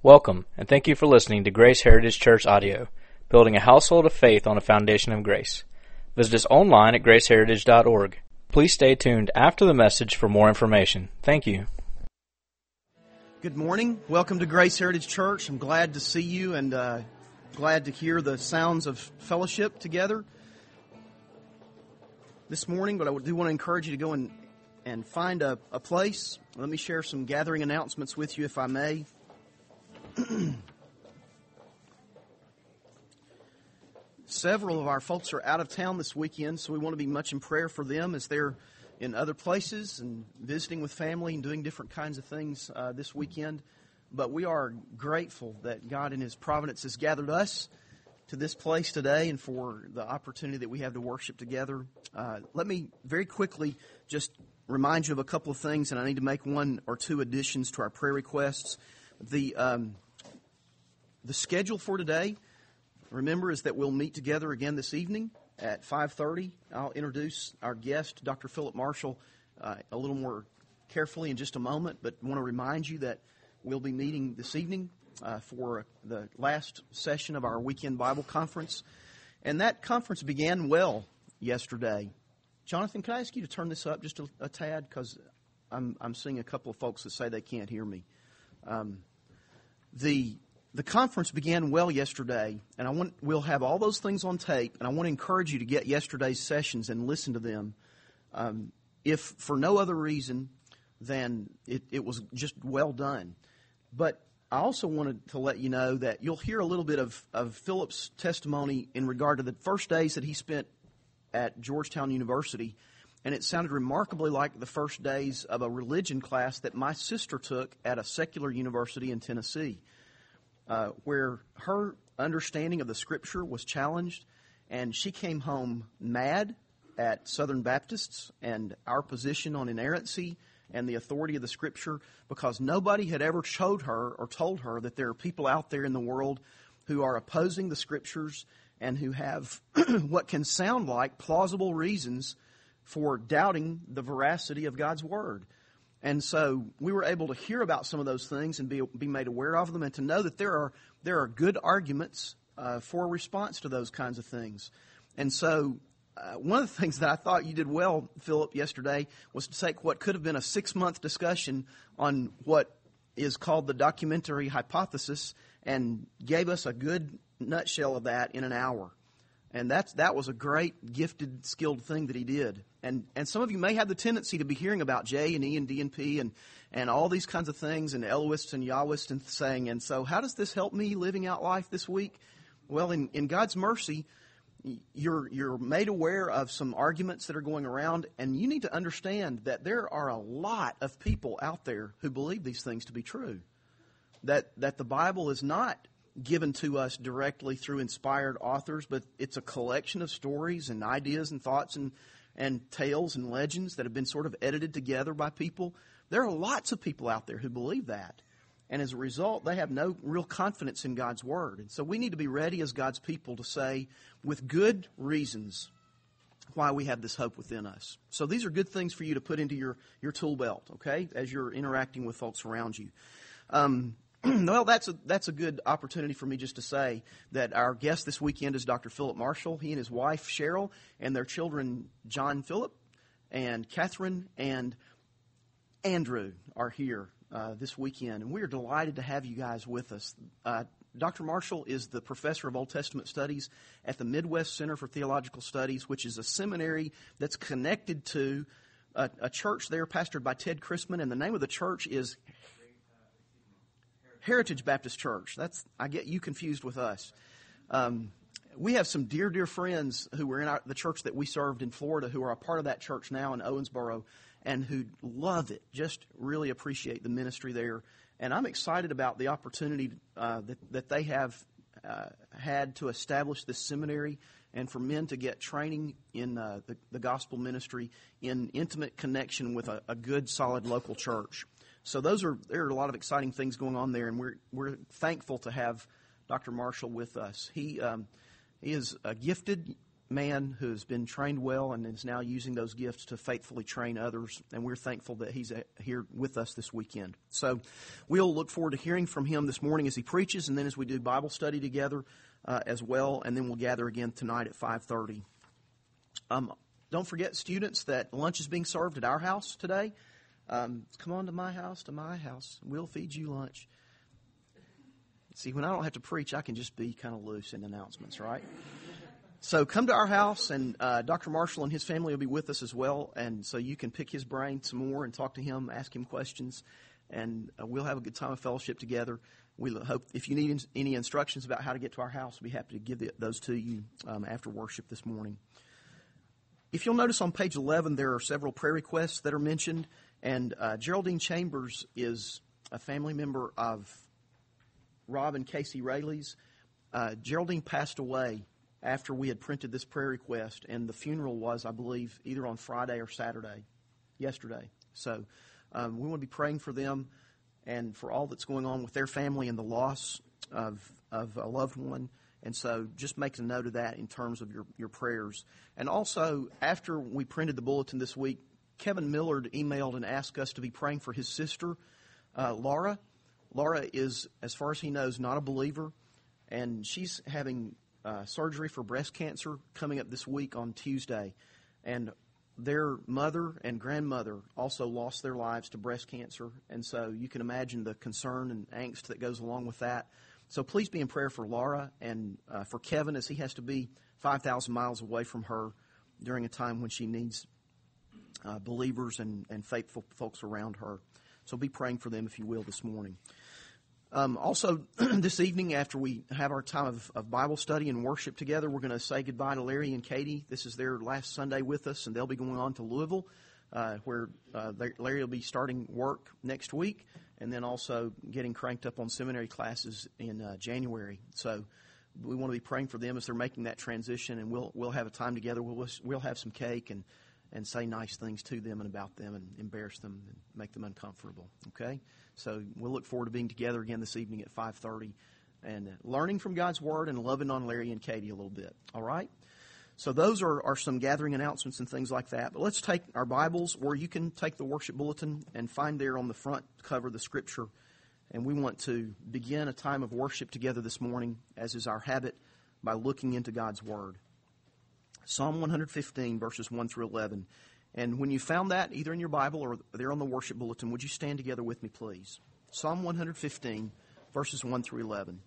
Welcome, and thank you for listening to Grace Heritage Church Audio, building a household of faith on a foundation of grace. Visit us online at graceheritage.org. Please stay tuned after the message for more information. Thank you. Good morning. Welcome to Grace Heritage Church. I'm glad to see you and glad to hear the sounds of fellowship together this morning, but I do want to encourage you to go and find a place. Let me share some gathering announcements with you, if I may. Several of our folks are out of town this weekend, so we want to be much in prayer for them as they're in other places and visiting with family and doing different kinds of things this weekend. But we are grateful that God in His providence has gathered us to this place today and for the opportunity that we have to worship together. Let me very quickly just remind you of a couple of things, and I need to make one or two additions to our prayer requests. The schedule for today, remember, is that we'll meet together again this evening at 5:30. I'll introduce our guest, Dr. Philip Marshall, a little more carefully in just a moment, but want to remind you that we'll be meeting this evening for the last session of our weekend Bible conference. And that conference began well yesterday. Jonathan, can I ask you to turn this up just a tad? Because I'm seeing a couple of folks that say they can't hear me. The conference began well yesterday, and we'll have all those things on tape, and I want to encourage you to get yesterday's sessions and listen to them. If for no other reason than it was just well done. But I also wanted to let you know that you'll hear a little bit of Philip's testimony in regard to the first days that he spent at Georgetown University, and it sounded remarkably like the first days of a religion class that my sister took at a secular university in Tennessee, where her understanding of the Scripture was challenged, and she came home mad at Southern Baptists and our position on inerrancy and the authority of the Scripture, because nobody had ever showed her or told her that there are people out there in the world who are opposing the Scriptures and who have what can sound like plausible reasons for doubting the veracity of God's Word. And so we were able to hear about some of those things and be made aware of them, and to know that there are good arguments for a response to those kinds of things. And so one of the things that I thought you did well, Philip, yesterday was to take what could have been a 6-month discussion on what is called the documentary hypothesis and gave us a good nutshell of that in an hour. And that was a great, gifted, skilled thing that he did. And some of you may have the tendency to be hearing about J and E and D and P and all these kinds of things, and Eloists and Yahwists, and saying, and so how does this help me living out life this week? Well, in God's mercy, you're made aware of some arguments that are going around, and you need to understand that there are a lot of people out there who believe these things to be true. That the Bible is not given to us directly through inspired authors, but it's a collection of stories and ideas and thoughts and tales and legends that have been sort of edited together by people. There are lots of people out there who believe that. And as a result, they have no real confidence in God's Word. And so we need to be ready as God's people to say, with good reasons, why we have this hope within us. So these are good things for you to put into your tool belt, okay, as you're interacting with folks around you. Well, that's a good opportunity for me just to say that our guest this weekend is Dr. Philip Marshall. He and his wife, Cheryl, and their children, John Philip and Catherine and Andrew, are here this weekend. And we are delighted to have you guys with us. Dr. Marshall is the professor of Old Testament studies at the Midwest Center for Theological Studies, which is a seminary that's connected to a church there pastored by Ted Chrisman, and the name of the church is Heritage Baptist Church. I get you confused with us. We have some dear friends who were in the church that we served in Florida who are a part of that church now in Owensboro and who love it, just really appreciate the ministry there. And I'm excited about the opportunity that they have had to establish this seminary and for men to get training in the gospel ministry in intimate connection with a good, solid local church. So there are a lot of exciting things going on there, and we're thankful to have Dr. Marshall with us. He is a gifted man who's been trained well and is now using those gifts to faithfully train others, and we're thankful that he's here with us this weekend. So we'll look forward to hearing from him this morning as he preaches, and then as we do Bible study together as well, and then we'll gather again tonight at 5:30. Don't forget, students, that lunch is being served at our house today. Come on to my house, We'll feed you lunch. See, when I don't have to preach, I can just be kind of loose in announcements, right? So come to our house, and Dr. Marshall and his family will be with us as well, and so you can pick his brain some more and talk to him, ask him questions, and we'll have a good time of fellowship together. We hope if you need any instructions about how to get to our house, we'll be happy to give those to you after worship this morning. If you'll notice on page 11, there are several prayer requests that are mentioned, and Geraldine Chambers is a family member of Rob and Casey Rayleigh's. Geraldine passed away after we had printed this prayer request, and the funeral was, I believe, either on Friday or yesterday. So we want to be praying for them and for all that's going on with their family and the loss of a loved one. And so just make a note of that in terms of your prayers. And also, after we printed the bulletin this week, Kevin Millard emailed and asked us to be praying for his sister, Laura. Laura is, as far as he knows, not a believer, and she's having surgery for breast cancer coming up this week on Tuesday. And their mother and grandmother also lost their lives to breast cancer, and so you can imagine the concern and angst that goes along with that. So please be in prayer for Laura and for Kevin, as he has to be 5,000 miles away from her during a time when she needs believers and faithful folks around her. So be praying for them, if you will, this morning. Also, this evening, after we have our time of Bible study and worship together, we're going to say goodbye to Larry and Katie. This is their last Sunday with us, and they'll be going on to Louisville, where Larry will be starting work next week, and then also getting cranked up on seminary classes in January. So we want to be praying for them as they're making that transition, and we'll have a time together. We'll have some cake and say nice things to them and about them and embarrass them and make them uncomfortable, okay? So we'll look forward to being together again this evening at 5:30 and learning from God's Word and loving on Larry and Katie a little bit, all right? So those are some gathering announcements and things like that. But let's take our Bibles, or you can take the worship bulletin and find there on the front cover the Scripture. And we want to begin a time of worship together this morning, as is our habit, by looking into God's Word. Psalm 115, verses 1 through 11. And when you found that, either in your Bible or there on the worship bulletin, would you stand together with me, please? Psalm 115, verses 1 through 11.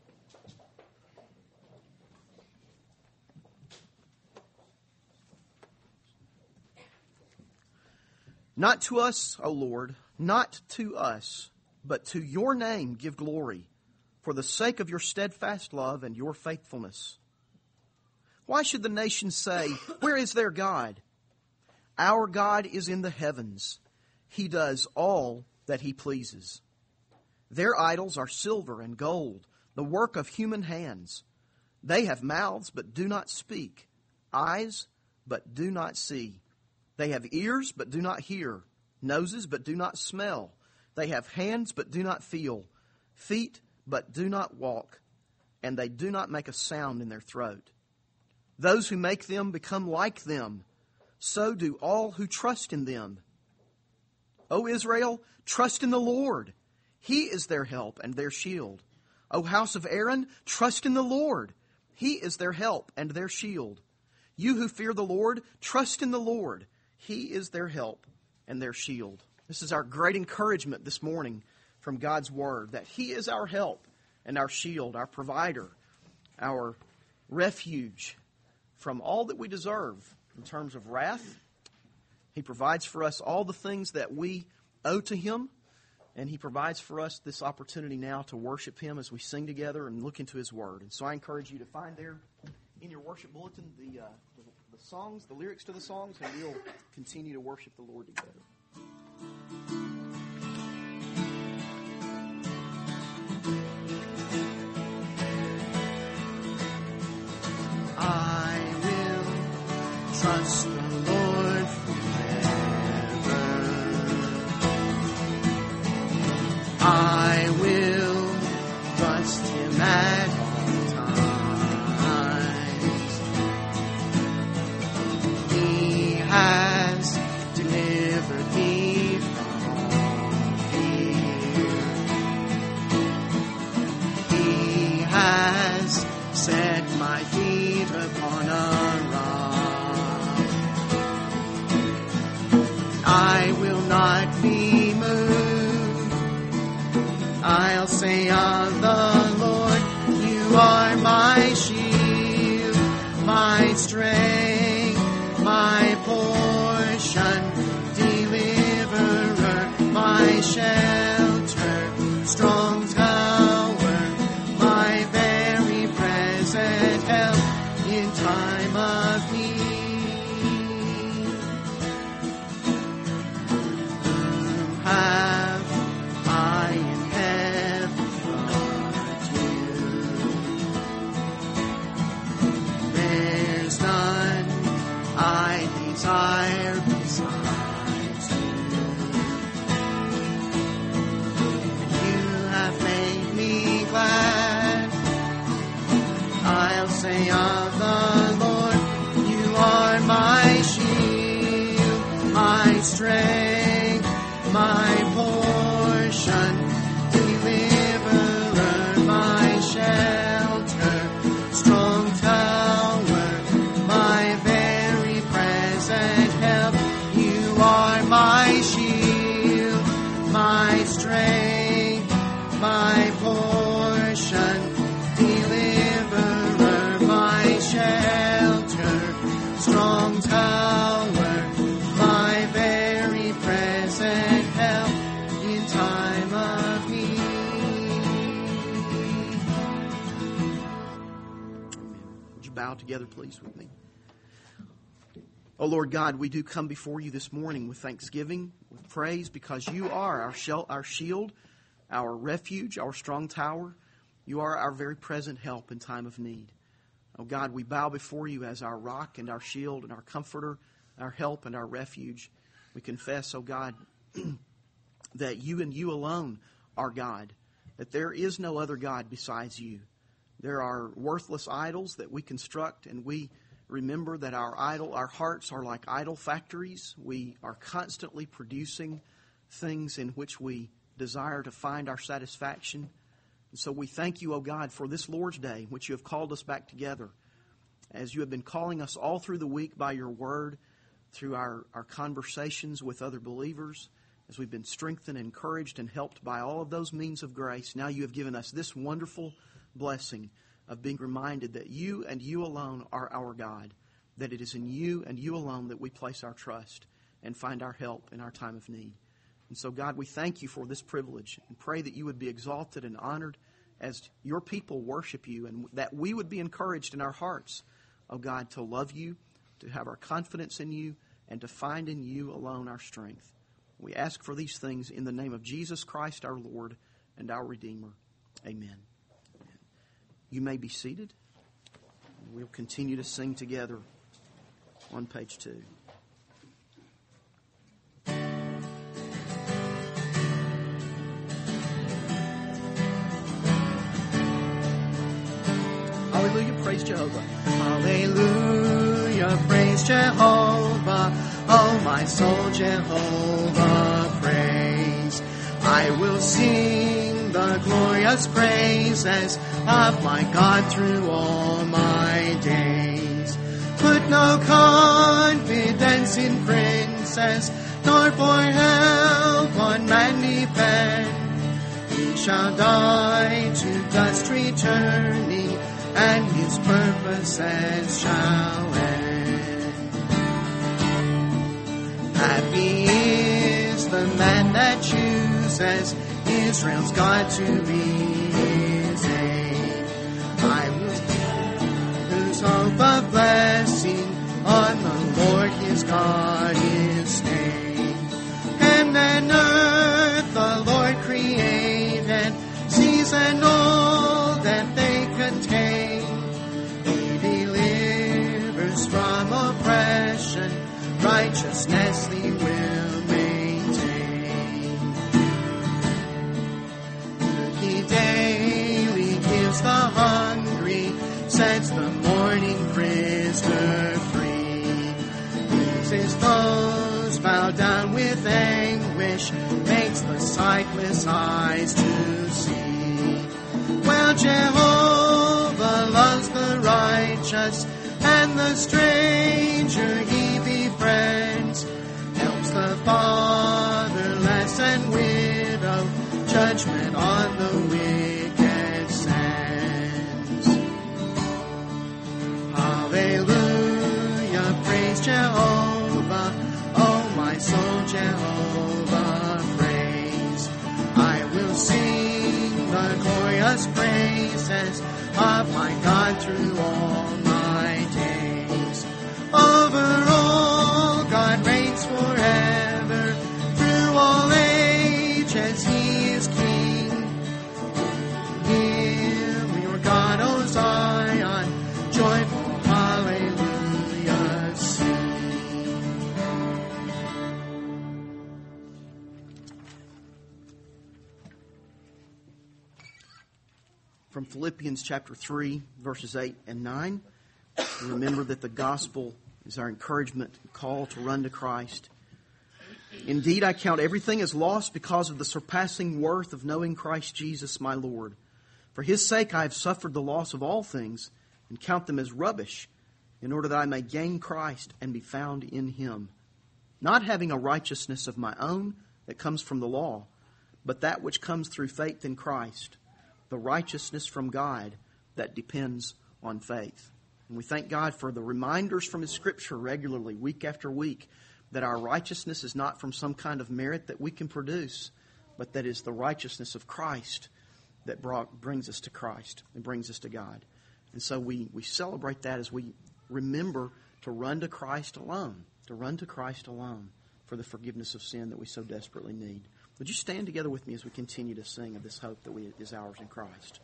Not to us, O Lord, not to us, but to your name give glory, for the sake of your steadfast love and your faithfulness. Why should the nations say, where is their God? Our God is in the heavens. He does all that he pleases. Their idols are silver and gold, the work of human hands. They have mouths but do not speak, eyes but do not see. They have ears but do not hear, noses but do not smell. They have hands but do not feel, feet but do not walk, and they do not make a sound in their throat. Those who make them become like them. So do all who trust in them. O Israel, trust in the Lord. He is their help and their shield. O house of Aaron, trust in the Lord. He is their help and their shield. You who fear the Lord, trust in the Lord. He is their help and their shield. This is our great encouragement this morning from God's Word, that He is our help and our shield, our provider, our refuge from all that we deserve in terms of wrath. He provides for us all the things that we owe to Him, and He provides for us this opportunity now to worship Him as we sing together and look into His Word. And so I encourage you to find there in your worship bulletin the songs, the lyrics to the songs, and we'll continue to worship the Lord together. I will trust the Lord forever. I will trust Him at all times. of the Lord. You are my shield, my strength, my portion, deliverer, my shelter, strong tower, my very present help in time of need. Who have I in heaven but you? There's none I desire besides you. You have made me glad. I'll say of the Lord, you are my shield, my strength, my portion, deliverer, my shelter, strong tower, my very present help. You are my shield, my strength, my portion, deliverer, my shelter, strong tower, my very present help in time of need. Would you bow together, please, with me? Oh, Lord God, we do come before you this morning with thanksgiving, with praise, because you are our shield, our refuge, our strong tower. You are our very present help in time of need. Oh, God, we bow before you as our rock and our shield and our comforter, our help and our refuge. We confess, oh God, that you and you alone are God, that there is no other God besides you. There are worthless idols that we construct, and we remember that our hearts are like idol factories. We are constantly producing things in which we desire to find our satisfaction. And so we thank you, O God, for this Lord's Day, in which you have called us back together, as you have been calling us all through the week by your word, through our conversations with other believers, as we've been strengthened, encouraged, and helped by all of those means of grace. Now you have given us this wonderful blessing of being reminded that you and you alone are our God, that it is in you and you alone that we place our trust and find our help in our time of need. And so, God, we thank you for this privilege and pray that you would be exalted and honored as your people worship you, and that we would be encouraged in our hearts, oh God, to love you, to have our confidence in you, and to find in you alone our strength. We ask for these things in the name of Jesus Christ, our Lord and our Redeemer. Amen. You may be seated. We'll continue to sing together on page 2. Hallelujah, praise Jehovah. Hallelujah, praise Jehovah. Oh, my soul, Jehovah, praise. I will sing the glorious praises of my God through all my days. Put no confidence in princes, nor for help on man depend. He shall die to dust returning, and his purposes shall end. Happy is the man that chooses Israel's God to be his aid. I will lose hope of blessing on the Lord his God is stayed. Heaven and earth the Lord created, seas and all that they contain. He delivers from oppression, righteousness he will maintain. He daily gives the hungry, sets the mourning prisoner free. His foes bow down with anguish, makes the sightless eyes to see. Well, Jehovah loves the righteous, and the stranger he befriends. Helps the fatherless and widow, judgment on the wicked praises of my God through all my days. Over all, God reigns forever. Through all ages, He is King. Hear your God, O Zion, joyful hallelujah sing. From Philippians chapter 3, verses 8 and 9. Remember that the gospel is our encouragement, call to run to Christ. Indeed, I count everything as lost because of the surpassing worth of knowing Christ Jesus my Lord. For His sake I have suffered the loss of all things and count them as rubbish, in order that I may gain Christ and be found in Him, not having a righteousness of my own that comes from the law, but that which comes through faith in Christ, the righteousness from God that depends on faith. And we thank God for the reminders from His Scripture regularly, week after week, that our righteousness is not from some kind of merit that we can produce, but that is the righteousness of Christ that brings us to Christ and brings us to God. And so we celebrate that as we remember to run to Christ alone, for the forgiveness of sin that we so desperately need. Would you stand together with me as we continue to sing of this hope that is ours in Christ?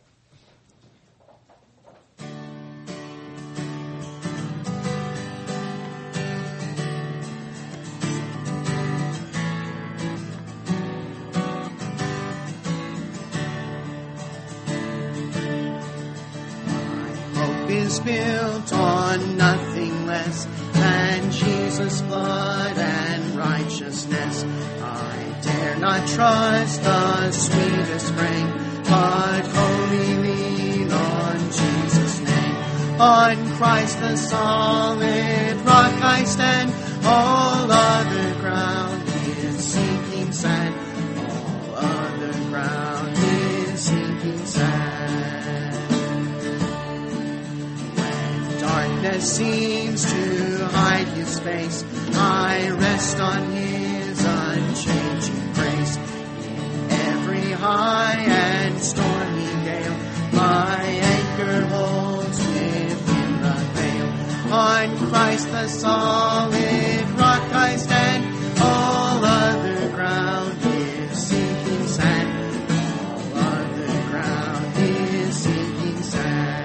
Is built on nothing less than Jesus' blood and righteousness. I dare not trust the sweetest frame, but wholly lean on Jesus' name. On Christ the solid rock I stand, all other ground is sinking sand. All other ground is sinking sand. Darkness seems to hide His face, I rest on His unchanging grace. In every high and stormy gale, my anchor holds within the veil. On Christ the solid rock I stand, all other ground is sinking sand. All other ground is sinking sand.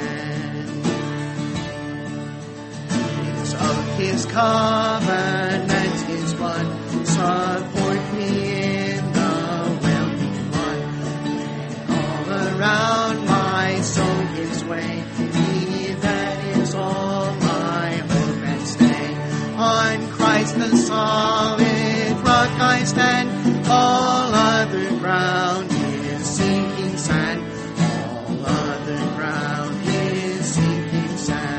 His covenant, His blood, support me in the whelming flood. When all around my soul gives way, He that is all my hope and stay. On Christ the solid rock I stand, all other ground is sinking sand. All other ground is sinking sand.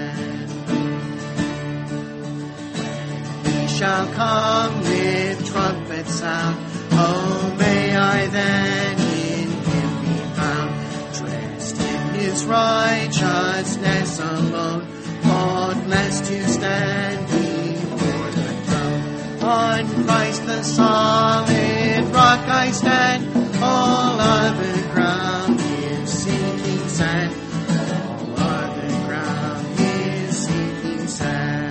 Shall come with trumpet sound, oh may I then in Him be found, dressed in His righteousness alone, faultless to stand before the throne. On Christ the solid rock I stand, all other ground is sinking sand. All other ground is sinking sand.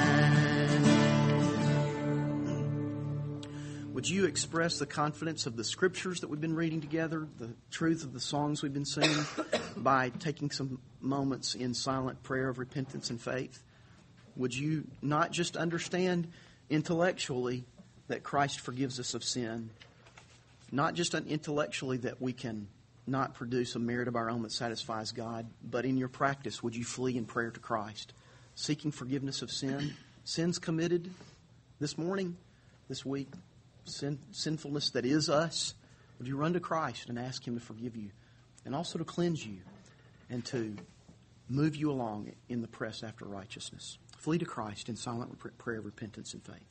Would you express the confidence of the Scriptures that we've been reading together, the truth of the songs we've been singing, by taking some moments in silent prayer of repentance and faith? Would you not just understand intellectually that Christ forgives us of sin, not just intellectually that we can not produce a merit of our own that satisfies God, but in your practice, would you flee in prayer to Christ, seeking forgiveness of sin, sins committed this morning, this week, sinfulness that is us? Would you run to Christ and ask Him to forgive you and also to cleanse you and to move you along in the press after righteousness? Flee to Christ in silent prayer of repentance and faith.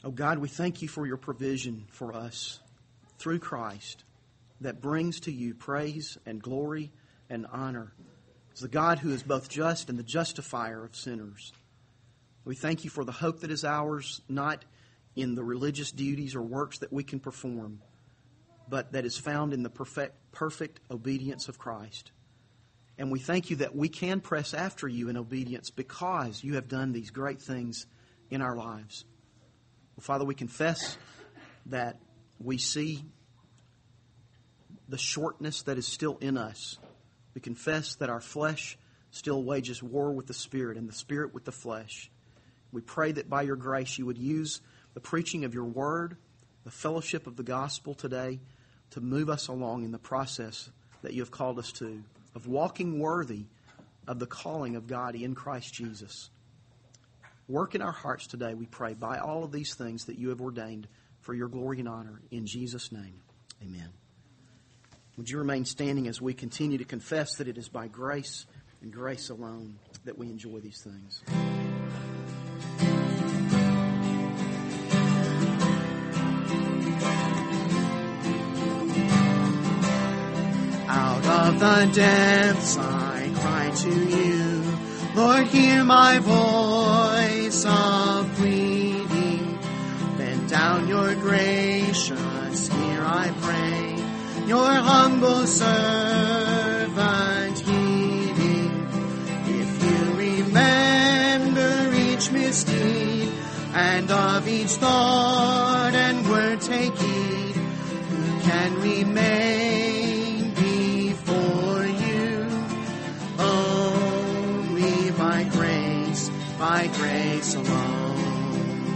Oh God, we thank you for your provision for us through Christ that brings to you praise and glory and honor. It's the God who is both just and the justifier of sinners. We thank you for the hope that is ours, not in the religious duties or works that we can perform, but that is found in the perfect obedience of Christ. And we thank you that we can press after you in obedience because you have done these great things in our lives. Well, Father, we confess that we see the shortness that is still in us. We confess that our flesh still wages war with the Spirit and the Spirit with the flesh. We pray that by your grace you would use the preaching of your word, the fellowship of the gospel today, to move us along in the process that you have called us to, of walking worthy of the calling of God in Christ Jesus. Work in our hearts today, we pray, by all of these things that you have ordained for your glory and honor. In Jesus' name, amen. Would you remain standing as we continue to confess that it is by grace and grace alone that we enjoy these things. Out of the depths I cry to you, Lord, hear my voice of pleading. Bend down your gracious ear, I pray, your humble servant heeding. If you remember each misdeed, and of each thought and word take heed, who can remain before you? Only by grace alone.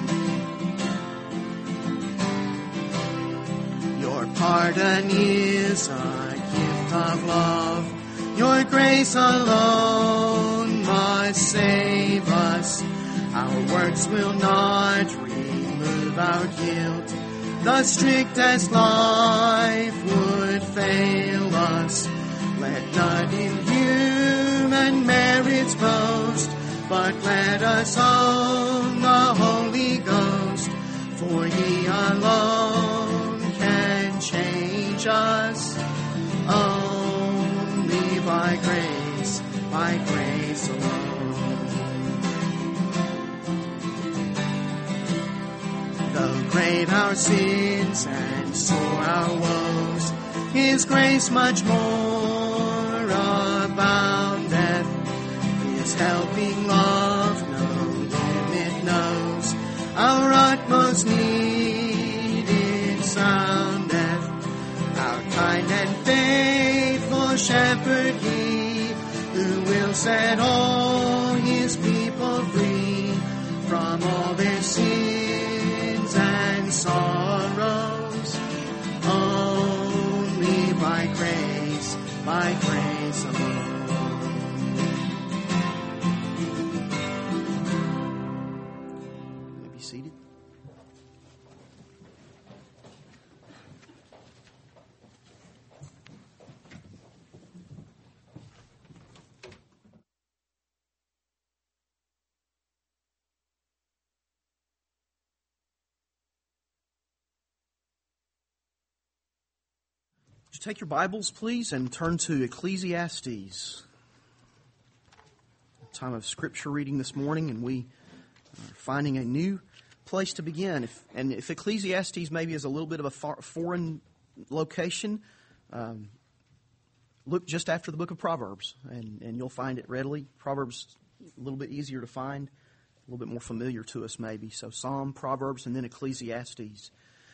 Your pardon is a gift of love. Your grace alone must save us. Our works will not remove our guilt. The strictest life would fail us. Let none in human merits boast, but let us own the Holy Ghost. For he alone can change us. Only by grace alone. Though great our sins and sore our woes, his grace much more aboundeth. His helping love no limit knows. Our utmost need it soundeth. Our kind and faithful shepherd he, who will set all his people free from all their sins and sorrows. Only by grace alone. You may be seated. Would you take your Bibles, please, and turn to Ecclesiastes. Time of Scripture reading this morning, and we are finding a new place to begin. If Ecclesiastes maybe is a little bit of a foreign location, look just after the book of Proverbs, and you'll find it readily. Proverbs a little bit easier to find, a little bit more familiar to us maybe. So Psalm, Proverbs, and then Ecclesiastes.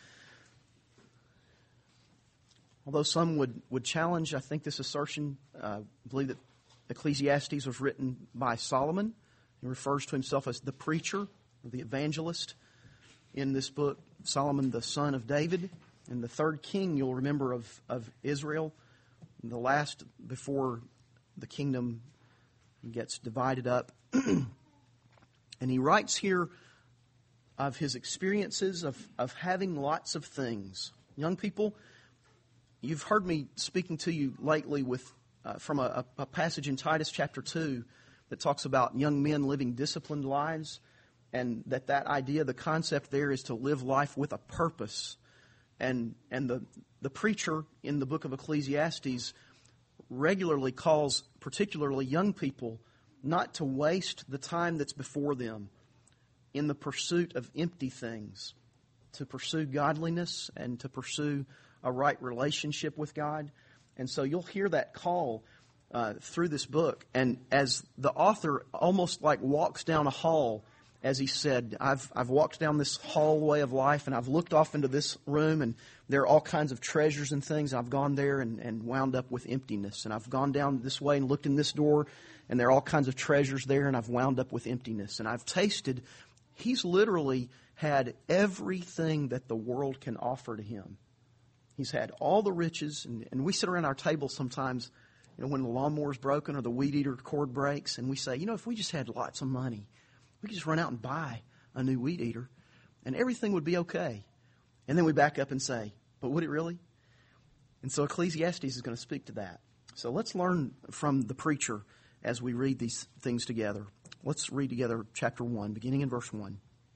Although some would challenge, I think, this assertion, believe that Ecclesiastes was written by Solomon. He refers to himself as the preacher, or the evangelist in this book. Solomon, the son of David, and the third king, you'll remember, of Israel, the last before the kingdom gets divided up. And he writes here of his experiences of having lots of things. Young people, you've heard me speaking to you lately from a passage in Titus chapter 2 that talks about young men living disciplined lives. and that idea, the concept there is to live life with a purpose. And the preacher in the book of Ecclesiastes regularly calls particularly young people not to waste the time that's before them in the pursuit of empty things, to pursue godliness and to pursue a right relationship with God. And so you'll hear that call through this book. And as the author almost like walks down a hall, as he said, I've walked down this hallway of life and I've looked off into this room and there are all kinds of treasures and things. I've gone there and wound up with emptiness. And I've gone down this way and looked in this door and there are all kinds of treasures there and I've wound up with emptiness. And I've tasted, he's literally had everything that the world can offer to him. He's had all the riches, and we sit around our table sometimes, when the lawnmower's broken or the weed eater cord breaks, and we say, if we just had lots of money, we could just run out and buy a new weed eater, and everything would be okay. And then we back up and say, but would it really? And so Ecclesiastes is going to speak to that. So let's learn from the preacher as we read these things together. Let's read together chapter 1, beginning in verse 1.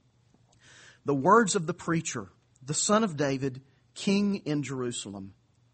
The words of the preacher, the son of David, king in Jerusalem.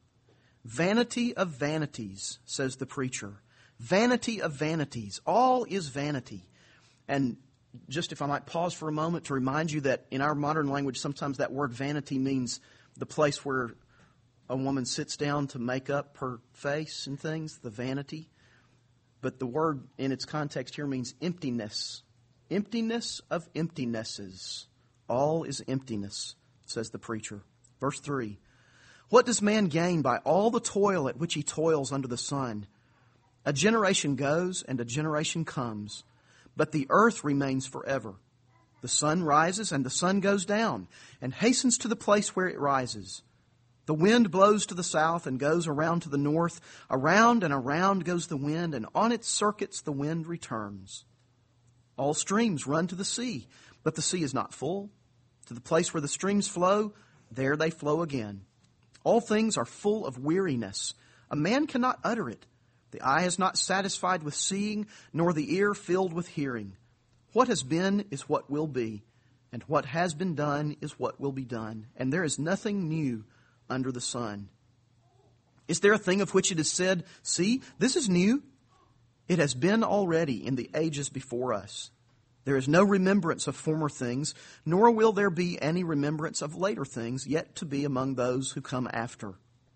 Vanity of vanities, says the preacher. Vanity of vanities. All is vanity. And just if I might pause for a moment to remind you that in our modern language, sometimes that word vanity means the place where a woman sits down to make up her face and things, the vanity. But the word in its context here means emptiness. Emptiness of emptinesses. All is emptiness, says the preacher. Verse 3, what does man gain by all the toil at which he toils under the sun? A generation goes and a generation comes, but the earth remains forever. The sun rises and the sun goes down and hastens to the place where it rises. The wind blows to the south and goes around to the north. Around and around goes the wind, and on its circuits the wind returns. All streams run to the sea, but the sea is not full. To the place where the streams flow, there they flow again. All things are full of weariness. A man cannot utter it. The eye is not satisfied with seeing, nor the ear filled with hearing. What has been is what will be, and what has been done is what will be done. And there is nothing new under the sun. Is there a thing of which it is said, see, this is new? It has been already in the ages before us. There is no remembrance of former things, nor will there be any remembrance of later things yet to be among those who come after.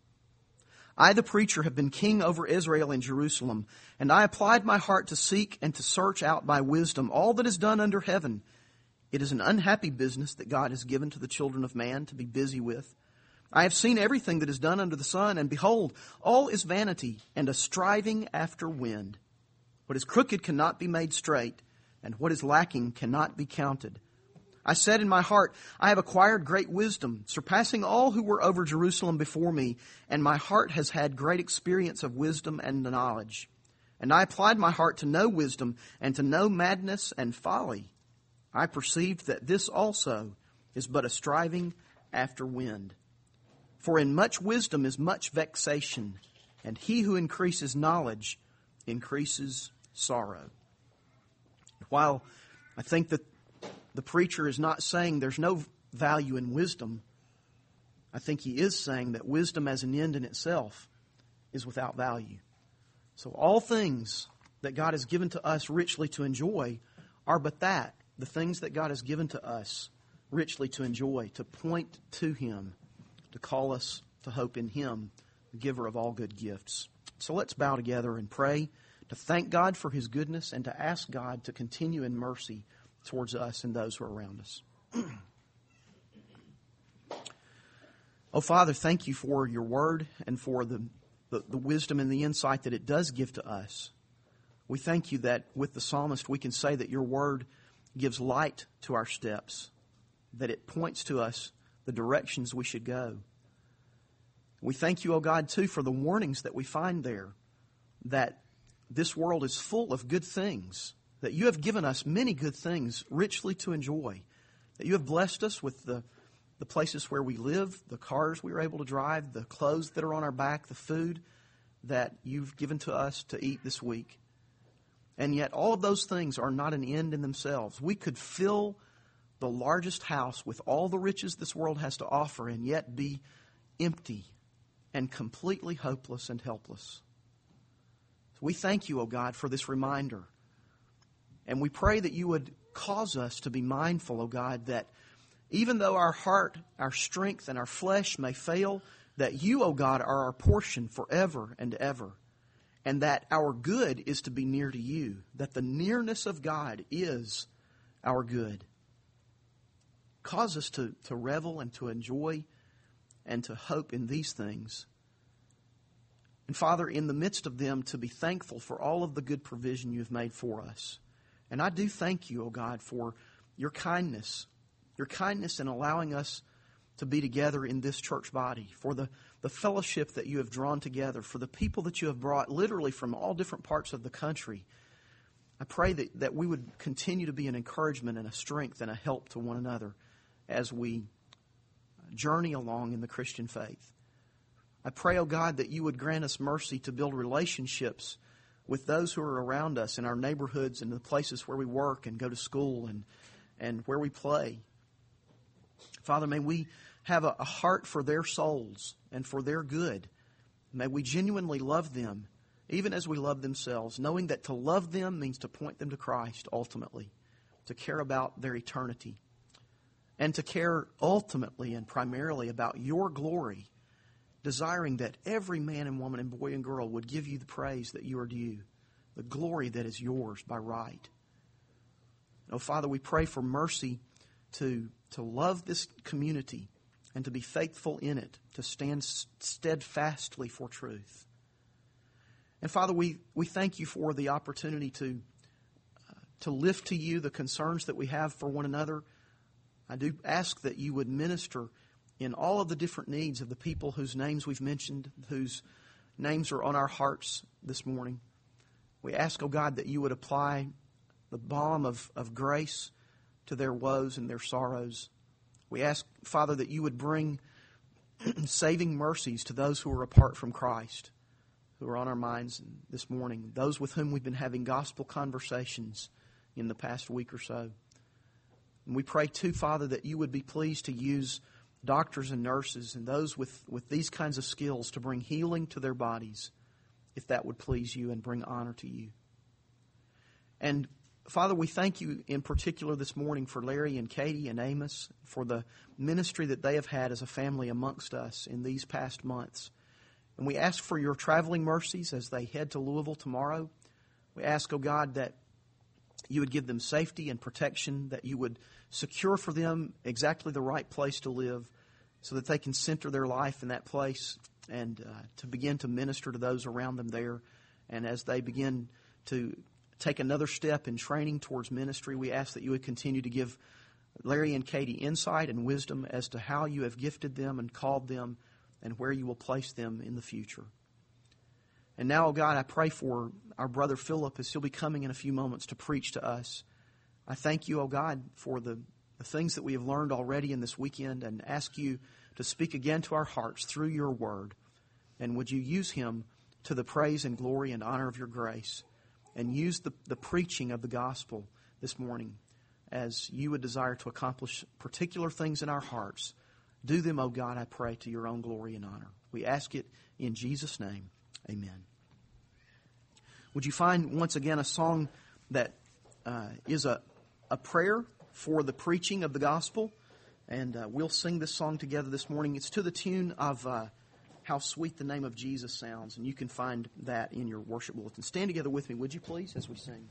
I, the preacher, have been king over Israel in Jerusalem, and I applied my heart to seek and to search out by wisdom all that is done under heaven. It is an unhappy business that God has given to the children of man to be busy with. I have seen everything that is done under the sun, and behold, all is vanity and a striving after wind. What is crooked cannot be made straight, and what is lacking cannot be counted. I said in my heart, I have acquired great wisdom, surpassing all who were over Jerusalem before me, and my heart has had great experience of wisdom and knowledge. And I applied my heart to know wisdom and to know madness and folly. I perceived that this also is but a striving after wind. For in much wisdom is much vexation, and he who increases knowledge increases sorrow. While I think that the preacher is not saying there's no value in wisdom, I think he is saying that wisdom as an end in itself is without value. So all things that God has given to us richly to enjoy are but that, the things that God has given to us richly to enjoy, to point to Him, to call us to hope in Him, the giver of all good gifts. So let's bow together and pray, to thank God for His goodness and to ask God to continue in mercy towards us and those who are around us. Oh, Father, thank you for your word and for the wisdom and the insight that it does give to us. We thank you that with the psalmist we can say that your word gives light to our steps, that it points to us the directions we should go. We thank you, oh God, too, for the warnings that we find there, that this world is full of good things, that you have given us many good things richly to enjoy, that you have blessed us with the places where we live, the cars we are able to drive, the clothes that are on our back, the food that you've given to us to eat this week. And yet all of those things are not an end in themselves. We could fill the largest house with all the riches this world has to offer and yet be empty and completely hopeless and helpless. So we thank you, O God, for this reminder. And we pray that you would cause us to be mindful, O God, that even though our heart, our strength, and our flesh may fail, that you, O God, are our portion forever and ever. And that our good is to be near to you. That the nearness of God is our good. Cause us to revel and to enjoy and to hope in these things. And Father, in the midst of them, to be thankful for all of the good provision you have made for us. And I do thank you, O God, for your kindness in allowing us to be together in this church body, for the fellowship that you have drawn together, for the people that you have brought literally from all different parts of the country. I pray that we would continue to be an encouragement and a strength and a help to one another as we journey along in the Christian faith. I pray, O God, that you would grant us mercy to build relationships with those who are around us in our neighborhoods and the places where we work and go to school and where we play. Father, may we have a heart for their souls and for their good. May we genuinely love them, even as we love themselves, knowing that to love them means to point them to Christ ultimately, to care about their eternity, and to care ultimately and primarily about your glory, desiring that every man and woman and boy and girl would give you the praise that you are due, the glory that is yours by right. Oh, Father, we pray for mercy to love this community and to be faithful in it, to stand steadfastly for truth. And Father, we thank you for the opportunity to lift to you the concerns that we have for one another. I do ask that you would minister in all of the different needs of the people whose names we've mentioned, whose names are on our hearts this morning. We ask, oh God, that you would apply the balm of grace to their woes and their sorrows. We ask, Father, that you would bring saving mercies to those who are apart from Christ, who are on our minds this morning, those with whom we've been having gospel conversations in the past week or so. And we pray too, Father, that you would be pleased to use doctors and nurses and those with these kinds of skills to bring healing to their bodies, if that would please you and bring honor to you. And Father, we thank you in particular this morning for Larry and Katie and Amos, for the ministry that they have had as a family amongst us in these past months. And we ask for your traveling mercies as they head to Louisville tomorrow. We ask, oh God, that you would give them safety and protection, that you would secure for them exactly the right place to live so that they can center their life in that place and to begin to minister to those around them there. And as they begin to take another step in training towards ministry, we ask that you would continue to give Larry and Katie insight and wisdom as to how you have gifted them and called them and where you will place them in the future. And now, oh God, I pray for our brother Philip as he'll be coming in a few moments to preach to us. I thank you, oh God, for the things that we have learned already in this weekend and ask you to speak again to our hearts through your word. And would you use him to the praise and glory and honor of your grace, and use the preaching of the gospel this morning as you would desire to accomplish particular things in our hearts. Do them, oh God, I pray, to your own glory and honor. We ask it in Jesus' name. Amen. Would you find once again a song that is a prayer for the preaching of the gospel? And we'll sing this song together this morning. It's to the tune of How Sweet the Name of Jesus Sounds. And you can find that in your worship bulletin. Stand together with me, would you please, as we sing.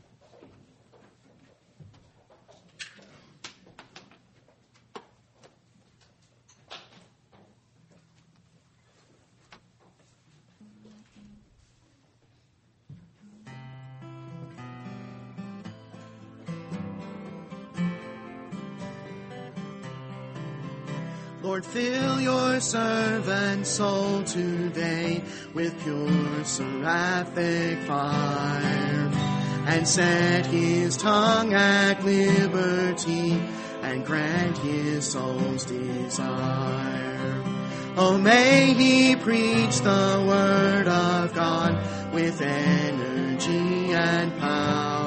Lord, fill your servant's soul today with pure seraphic fire, and set his tongue at liberty, and grant his soul's desire. Oh, may he preach the word of God with energy and power,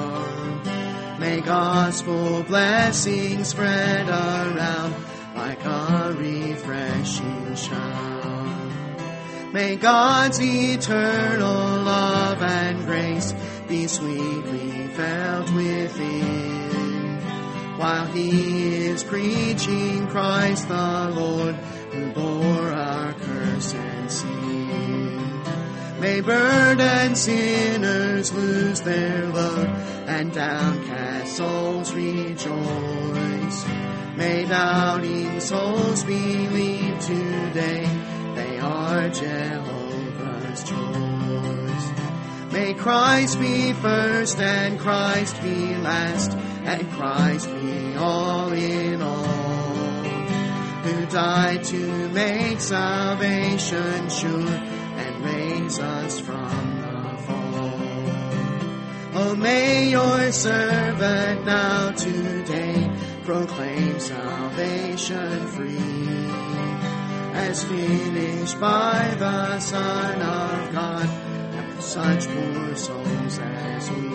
May gospel blessings spread around like a refreshing shower. May God's eternal love and grace be sweetly felt within, while He is preaching Christ the Lord, who bore our curse and sin. May burdened sinners lose their load, and downcast souls rejoice. May doubting souls believe today they are Jehovah's choice. May Christ be first and Christ be last, and Christ be all in all, who died to make salvation sure and raise us from the fall. Oh, may your servant now today proclaim salvation free, as finished by the Son of God, for such poor souls as we.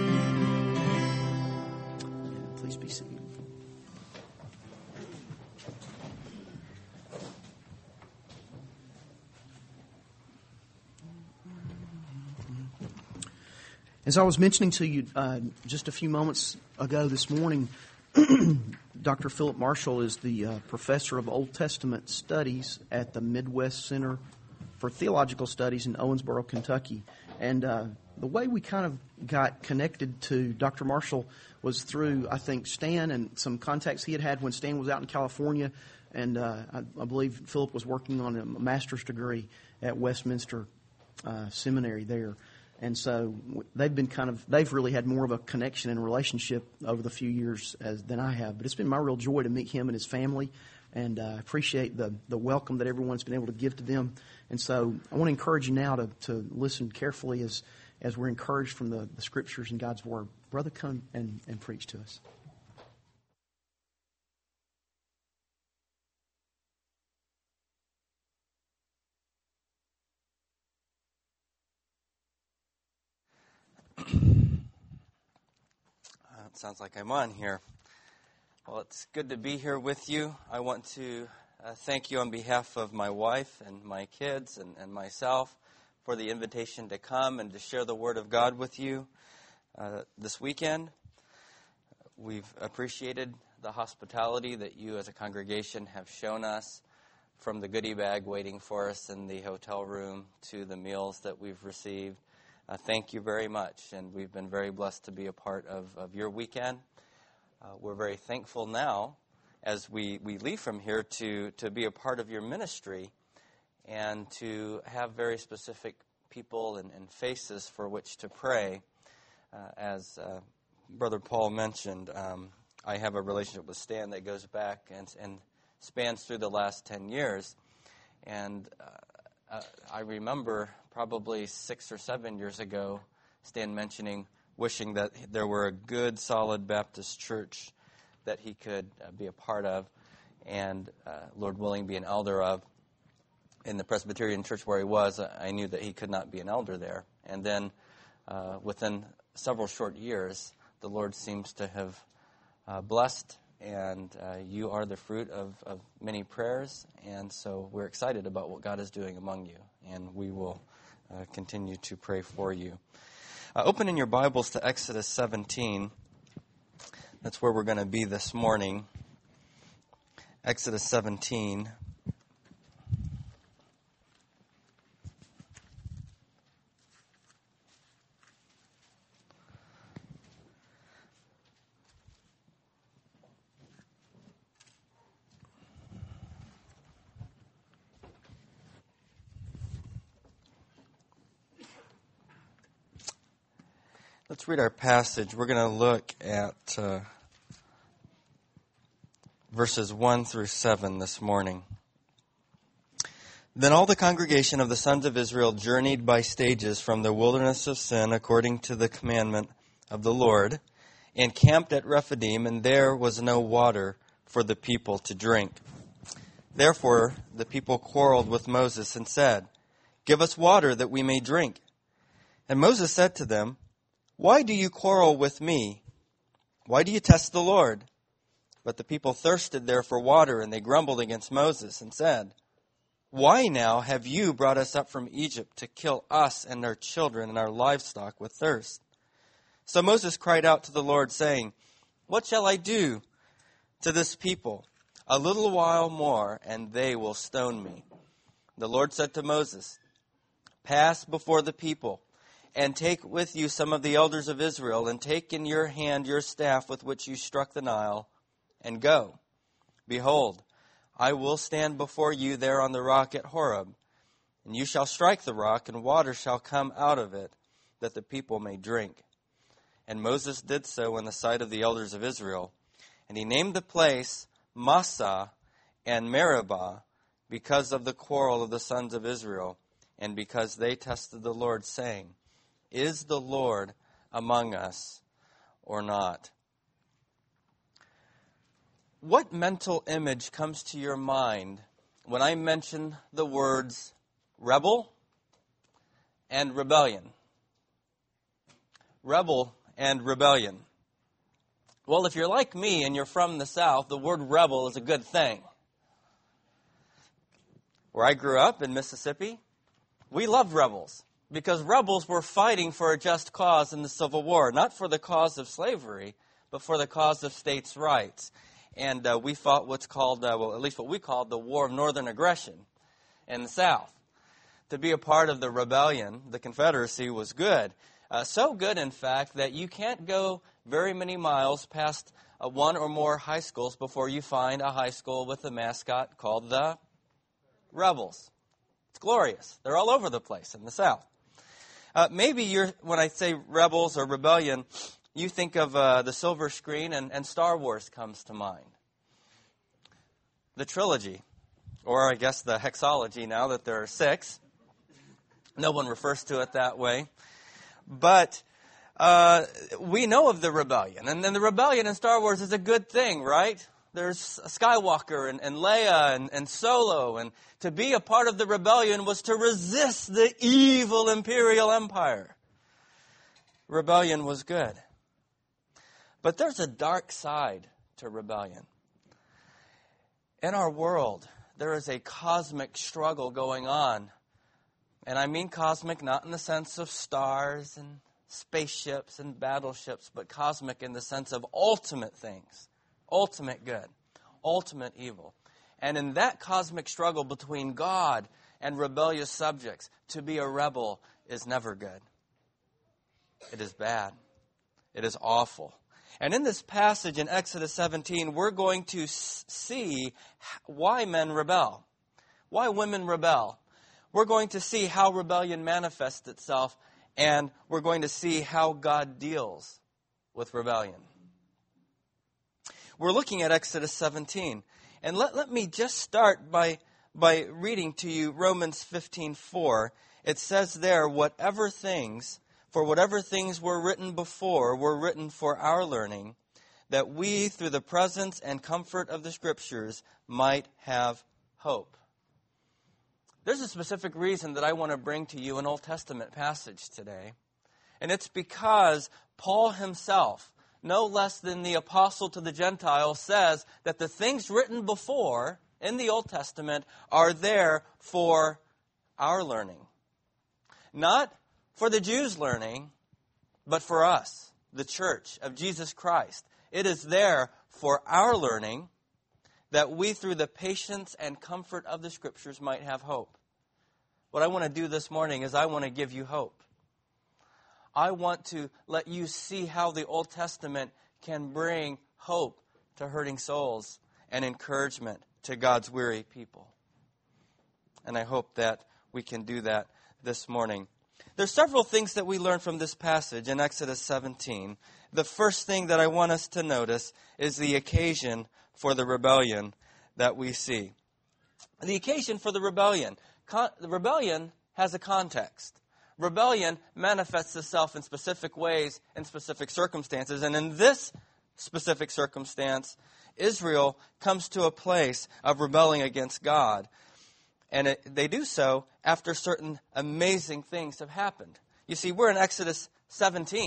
Please be seated. As I was mentioning to you just a few moments ago this morning, Dr. Philip Marshall is the professor of Old Testament studies at the Midwest Center for Theological Studies in Owensboro, Kentucky. And the way we kind of got connected to Dr. Marshall was through, I think, Stan and some contacts he had when Stan was out in California. And I believe Philip was working on a master's degree at Westminster Seminary there. And so they've really had more of a connection and a relationship over the few years than I have. But it's been my real joy to meet him and his family, and I appreciate the welcome that everyone's been able to give to them. And so I want to encourage you now to listen carefully as we're encouraged from the Scriptures and God's Word. Brother, come and preach to us. It sounds like I'm on here. Well, it's good to be here with you. I want to thank you on behalf of my wife and my kids and myself for the invitation to come and to share the Word of God with you this weekend. We've appreciated the hospitality that you as a congregation have shown us, from the goodie bag waiting for us in the hotel room to the meals that we've received. Thank you very much, and we've been very blessed to be a part of your weekend. We're very thankful now, as we leave from here, to be a part of your ministry and to have very specific people and faces for which to pray. As Brother Paul mentioned, I have a relationship with Stan that goes back and spans through the last 10 years, and I remember probably 6 or 7 years ago, Stan wishing that there were a good, solid Baptist church that he could be a part of and, Lord willing, be an elder of. In the Presbyterian church where he was, I knew that he could not be an elder there. And then within several short years, the Lord seems to have blessed, and you are the fruit of many prayers. And so we're excited about what God is doing among you, and we will continue to pray for you. Open in your Bibles to Exodus 17. That's where we're going to be this morning. Exodus 17. Let's read our passage. We're going to look at verses 1 through 7 this morning. Then all the congregation of the sons of Israel journeyed by stages from the wilderness of Sin according to the commandment of the Lord, and camped at Rephidim, and there was no water for the people to drink. Therefore the people quarreled with Moses and said, "Give us water that we may drink." And Moses said to them, "Why do you quarrel with me? Why do you test the Lord? But the people thirsted there for water, and they grumbled against Moses and said, Why now have you brought us up from Egypt to kill us and our children and our livestock with thirst? So Moses cried out to the Lord, saying, What shall I do to this people? A little while more, and they will stone me. The Lord said to Moses, Pass before the people, and take with you some of the elders of Israel, and take in your hand your staff with which you struck the Nile, and go. Behold, I will stand before you there on the rock at Horeb, and you shall strike the rock, and water shall come out of it, that the people may drink. And Moses did so in the sight of the elders of Israel, and he named the place Massah and Meribah, because of the quarrel of the sons of Israel, and because they tested the Lord, saying, Is the Lord among us or not? What mental image comes to your mind when I mention the words rebel and rebellion? Rebel and rebellion. Well, if you're like me and you're from the South, the word rebel is a good thing. Where I grew up in Mississippi, we loved rebels because rebels were fighting for a just cause in the Civil War, not for the cause of slavery, but for the cause of states' rights. And we fought what's called, at least what we called the War of Northern Aggression in the South. To be a part of the rebellion, the Confederacy, was good. So good, in fact, that you can't go very many miles past one or more high schools before you find a high school with a mascot called the Rebels. It's glorious. They're all over the place in the South. Maybe when I say rebels or rebellion, you think of the silver screen and Star Wars comes to mind. The trilogy, or I guess the hexology now that there are 6. No one refers to it that way. But we know of the rebellion. And then the rebellion in Star Wars is a good thing, right? There's Skywalker and Leia and Solo. And to be a part of the rebellion was to resist the evil Imperial Empire. Rebellion was good. But there's a dark side to rebellion. In our world, there is a cosmic struggle going on. And I mean cosmic not in the sense of stars and spaceships and battleships, but cosmic in the sense of ultimate things, ultimate good, ultimate evil. And in that cosmic struggle between God and rebellious subjects, to be a rebel is never good. It is bad. It is awful. And in this passage in Exodus 17, we're going to see why men rebel, why women rebel. We're going to see how rebellion manifests itself, and we're going to see how God deals with rebellion. We're looking at Exodus 17. And let me just start by reading to you Romans 15:4. It says there, whatever things were written before were written for our learning, that we, through the presence and comfort of the Scriptures, might have hope. There's a specific reason that I want to bring to you an Old Testament passage today. And it's because Paul himself, no less than the apostle to the Gentiles, says that the things written before in the Old Testament are there for our learning. Not for the Jews' learning, but for us, the church of Jesus Christ. It is there for our learning, that we, through the patience and comfort of the Scriptures, might have hope. What I want to do this morning is I want to give you hope. I want to let you see how the Old Testament can bring hope to hurting souls and encouragement to God's weary people. And I hope that we can do that this morning. There's several things that we learn from this passage in Exodus 17. The first thing that I want us to notice is the occasion for the rebellion that we see. The occasion for the rebellion. The rebellion has a context. Rebellion manifests itself in specific ways, in specific circumstances. And in this specific circumstance, Israel comes to a place of rebelling against God. And they do so after certain amazing things have happened. You see, we're in Exodus 17.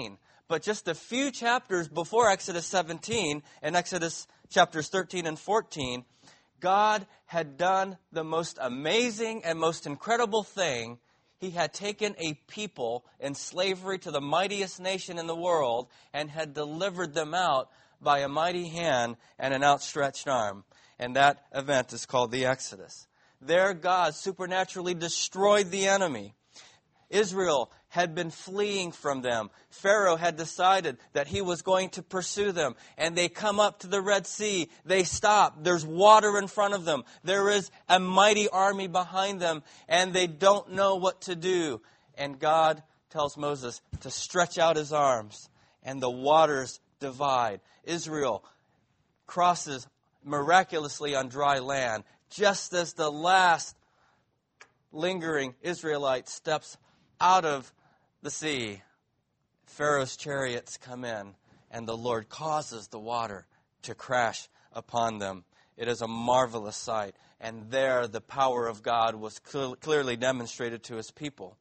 But just a few chapters before Exodus 17, in Exodus chapters 13 and 14, God had done the most amazing and most incredible thing. He had taken a people in slavery to the mightiest nation in the world and had delivered them out by a mighty hand and an outstretched arm. And that event is called the Exodus. There God supernaturally destroyed the enemy. Israel had been fleeing from them. Pharaoh had decided that he was going to pursue them. And they come up to the Red Sea. They stop. There's water in front of them. There is a mighty army behind them. And they don't know what to do. And God tells Moses to stretch out his arms. And the waters divide. Israel crosses miraculously on dry land. Just as the last lingering Israelite steps out of the sea, Pharaoh's chariots come in, and the Lord causes the water to crash upon them. It is a marvelous sight, and there the power of God was clearly demonstrated to his people.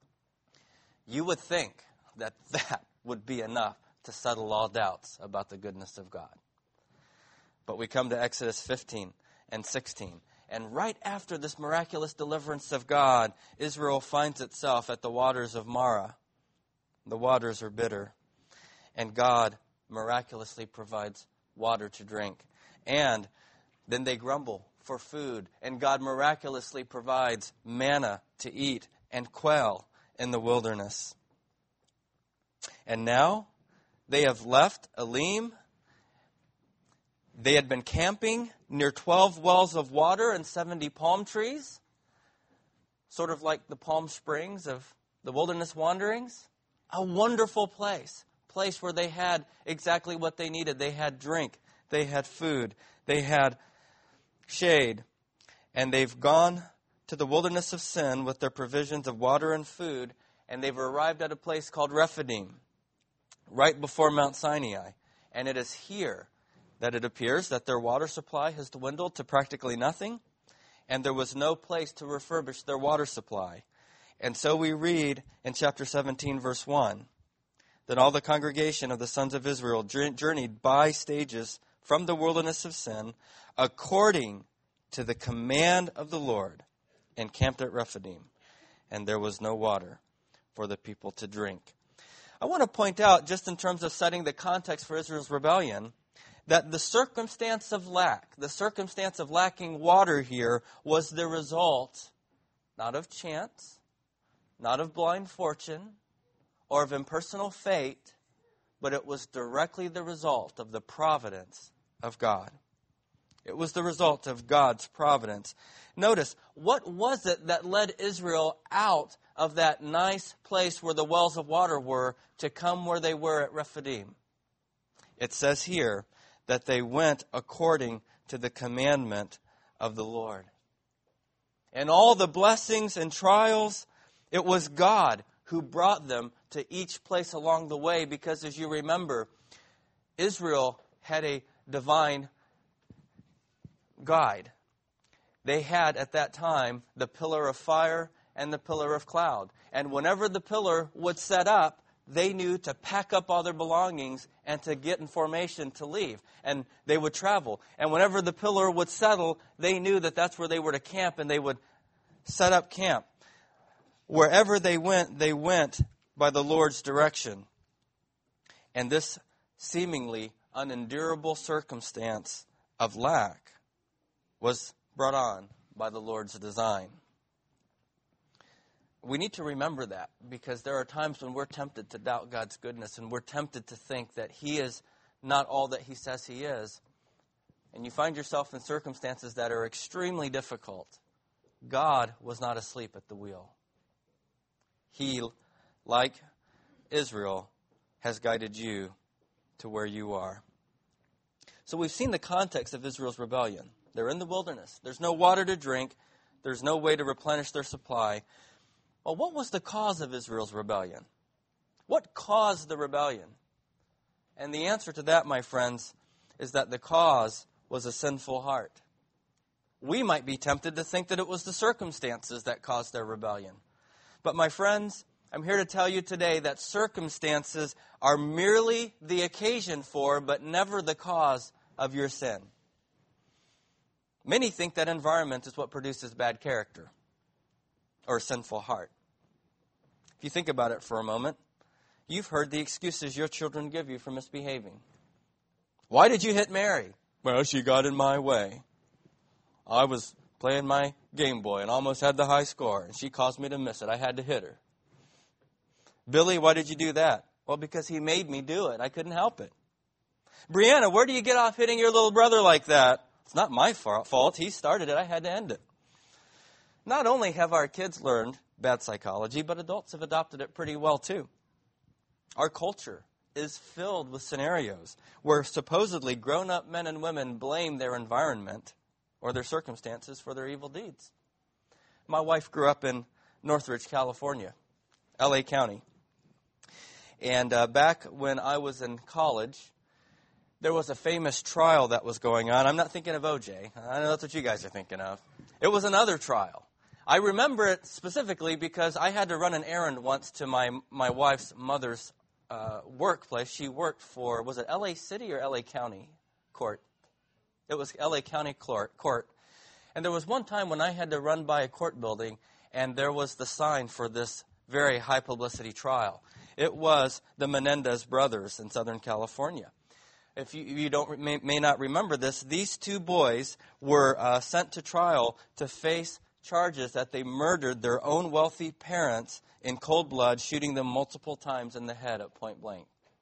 You would think that that would be enough to settle all doubts about the goodness of God. But we come to Exodus 15 and 16. And right after this miraculous deliverance of God, Israel finds itself at the waters of Marah. The waters are bitter. And God miraculously provides water to drink. And then they grumble for food. And God miraculously provides manna to eat and quail in the wilderness. And now they have left Elim. They had been camping near 12 wells of water and 70 palm trees, sort of like the Palm Springs of the wilderness wanderings. A wonderful place where they had exactly what they needed. They had drink, they had food, they had shade, and they've gone to the wilderness of Sin with their provisions of water and food, and they've arrived at a place called Rephidim, right before Mount Sinai. And it is here that it appears that their water supply has dwindled to practically nothing, and there was no place to refurbish their water supply. And so we read in chapter 17, verse 1, that all the congregation of the sons of Israel journeyed by stages from the wilderness of Sin, according to the command of the Lord, and camped at Rephidim. And there was no water for the people to drink. I want to point out, just in terms of setting the context for Israel's rebellion, that the circumstance of lacking water here was the result, not of chance, not of blind fortune, or of impersonal fate, but it was directly the result of the providence of God. It was the result of God's providence. Notice, what was it that led Israel out of that nice place where the wells of water were to come where they were at Rephidim? It says here that they went according to the commandment of the Lord. And all the blessings and trials, it was God who brought them to each place along the way, because as you remember, Israel had a divine guide. They had at that time the pillar of fire and the pillar of cloud. And whenever the pillar would set up, they knew to pack up all their belongings and to get in formation to leave. And they would travel. And whenever the pillar would settle, they knew that that's where they were to camp, and they would set up camp. Wherever they went by the Lord's direction. And this seemingly unendurable circumstance of lack was brought on by the Lord's design. We need to remember that, because there are times when we're tempted to doubt God's goodness, and we're tempted to think that He is not all that He says He is. And you find yourself in circumstances that are extremely difficult. God was not asleep at the wheel. He, like Israel, has guided you to where you are. So we've seen the context of Israel's rebellion. They're in the wilderness. There's no water to drink. There's no way to replenish their supply. Well, what was the cause of Israel's rebellion? What caused the rebellion? And the answer to that, my friends, is that the cause was a sinful heart. We might be tempted to think that it was the circumstances that caused their rebellion. But my friends, I'm here to tell you today that circumstances are merely the occasion for, but never the cause of your sin. Many think that environment is what produces bad character or a sinful heart. If you think about it for a moment, you've heard the excuses your children give you for misbehaving. Why did you hit Mary? Well, she got in my way. I was playing my Game Boy and almost had the high score, and she caused me to miss it. I had to hit her. Billy, why did you do that? Well, because he made me do it. I couldn't help it. Brianna, where do you get off hitting your little brother like that? It's not my fault. He started it. I had to end it. Not only have our kids learned bad psychology, but adults have adopted it pretty well too. Our culture is filled with scenarios where supposedly grown-up men and women blame their environment or their circumstances for their evil deeds. My wife grew up in Northridge, California, LA County. And back when I was in college, there was a famous trial that was going on. I'm not thinking of O.J. I know that's what you guys are thinking of. It was another trial. I remember it specifically because I had to run an errand once to my wife's mother's workplace. She worked for, was it L.A. City or L.A. County Court? It was L.A. County Court. And there was one time when I had to run by a court building, and there was the sign for this very high publicity trial. It was the Menendez brothers in Southern California. If you may not remember this, these two boys were sent to trial to face charges that they murdered their own wealthy parents in cold blood, shooting them multiple times in the head at point blank.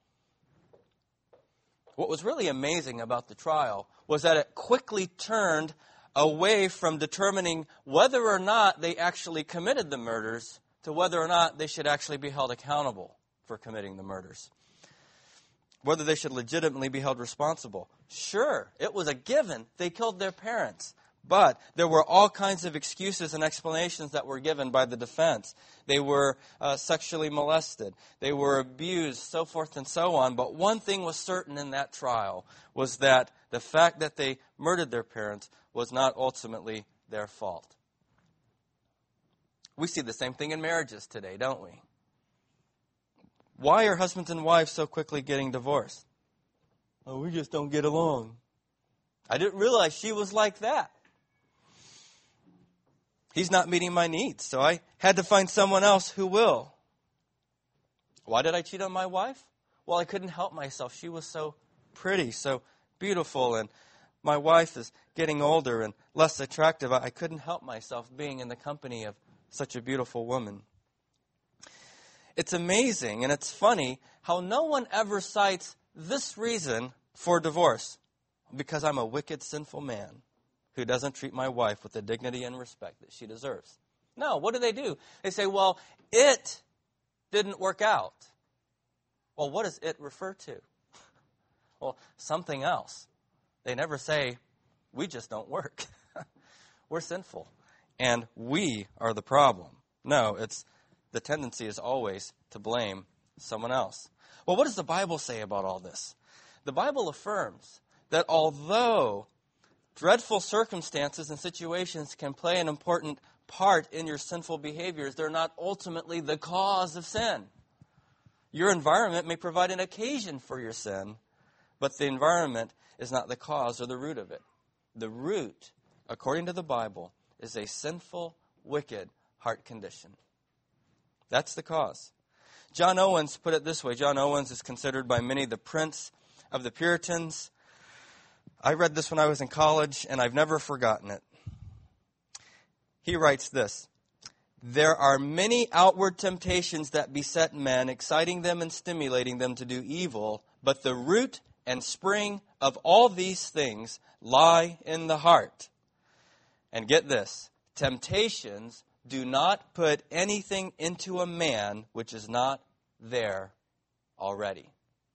What was really amazing about the trial was that it quickly turned away from determining whether or not they actually committed the murders to whether or not they should actually be held accountable for committing the murders. Whether they should legitimately be held responsible. Sure, it was a given. They killed their parents. But there were all kinds of excuses and explanations that were given by the defense. They were sexually molested. They were abused, so forth and so on. But one thing was certain in that trial was that the fact that they murdered their parents was not ultimately their fault. We see the same thing in marriages today, don't we? Why are husbands and wives so quickly getting divorced? Oh, we just don't get along. I didn't realize she was like that. He's not meeting my needs, so I had to find someone else who will. Why did I cheat on my wife? Well, I couldn't help myself. She was so pretty, so beautiful, and my wife is getting older and less attractive. I couldn't help myself being in the company of such a beautiful woman. It's amazing and it's funny how no one ever cites this reason for divorce. Because I'm a wicked, sinful man who doesn't treat my wife with the dignity and respect that she deserves. No, what do? They say, well, it didn't work out. Well, what does it refer to? Well, something else. They never say, we just don't work. We're sinful. And we are the problem. No, the tendency is always to blame someone else. Well, what does the Bible say about all this? The Bible affirms that although dreadful circumstances and situations can play an important part in your sinful behaviors, they're not ultimately the cause of sin. Your environment may provide an occasion for your sin, but the environment is not the cause or the root of it. The root, according to the Bible, is a sinful, wicked heart condition. That's the cause. John Owens put it this way. John Owens is considered by many the prince of the Puritans. I read this when I was in college, and I've never forgotten it. He writes this: there are many outward temptations that beset men, exciting them and stimulating them to do evil, but the root and spring of all these things lie in the heart. And get this, temptations do not put anything into a man which is not there already.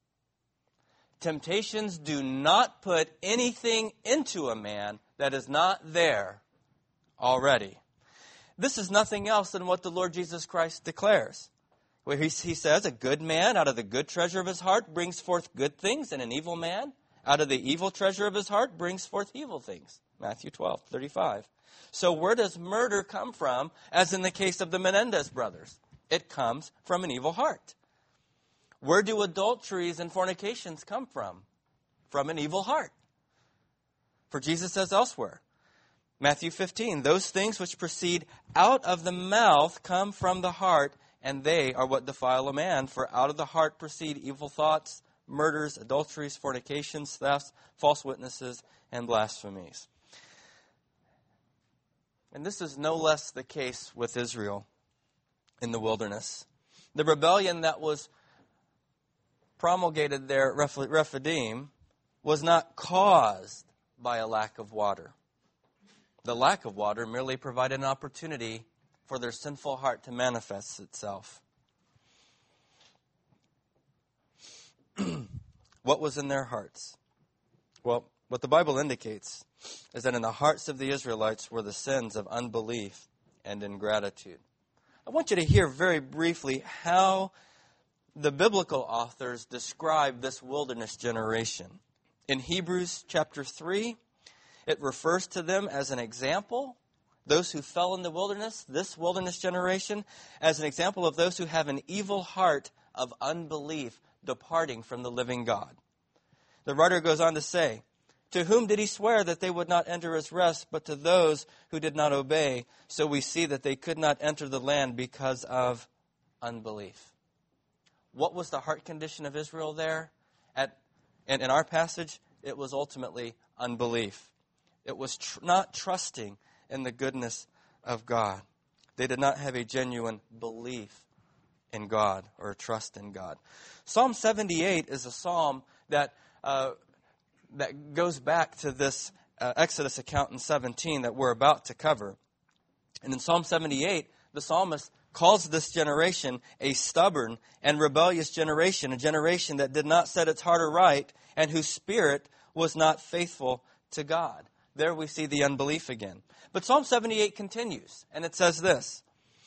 Temptations do not put anything into a man that is not there already. This is nothing else than what the Lord Jesus Christ declares. Where he says, a good man out of the good treasure of his heart brings forth good things, and an evil man out of the evil treasure of his heart brings forth evil things. Matthew 12:35. So where does murder come from, as in the case of the Menendez brothers? It comes from an evil heart. Where do adulteries and fornications come from? From an evil heart. For Jesus says elsewhere, Matthew 15, those things which proceed out of the mouth come from the heart, and they are what defile a man. For out of the heart proceed evil thoughts, murders, adulteries, fornications, thefts, false witnesses, and blasphemies. And this is no less the case with Israel in the wilderness. The rebellion that was promulgated there at Rephidim was not caused by a lack of water. The lack of water merely provided an opportunity for their sinful heart to manifest itself. What was in their hearts? Well, what the Bible indicates is that in the hearts of the Israelites were the sins of unbelief and ingratitude. I want you to hear very briefly how the biblical authors describe this wilderness generation. In Hebrews chapter 3, it refers to them as an example, those who fell in the wilderness, this wilderness generation, as an example of those who have an evil heart of unbelief departing from the living God. The writer goes on to say, to whom did he swear that they would not enter his rest, but to those who did not obey? So we see that they could not enter the land because of unbelief. What was the heart condition of Israel there? In our passage, it was ultimately unbelief. It was not trusting in the goodness of God. They did not have a genuine belief in God or trust in God. Psalm 78 is a psalm that goes back to this Exodus account in 17 that we're about to cover. And in Psalm 78, the psalmist calls this generation a stubborn and rebellious generation, a generation that did not set its heart aright and whose spirit was not faithful to God. There we see the unbelief again. But Psalm 78 continues, and it says this,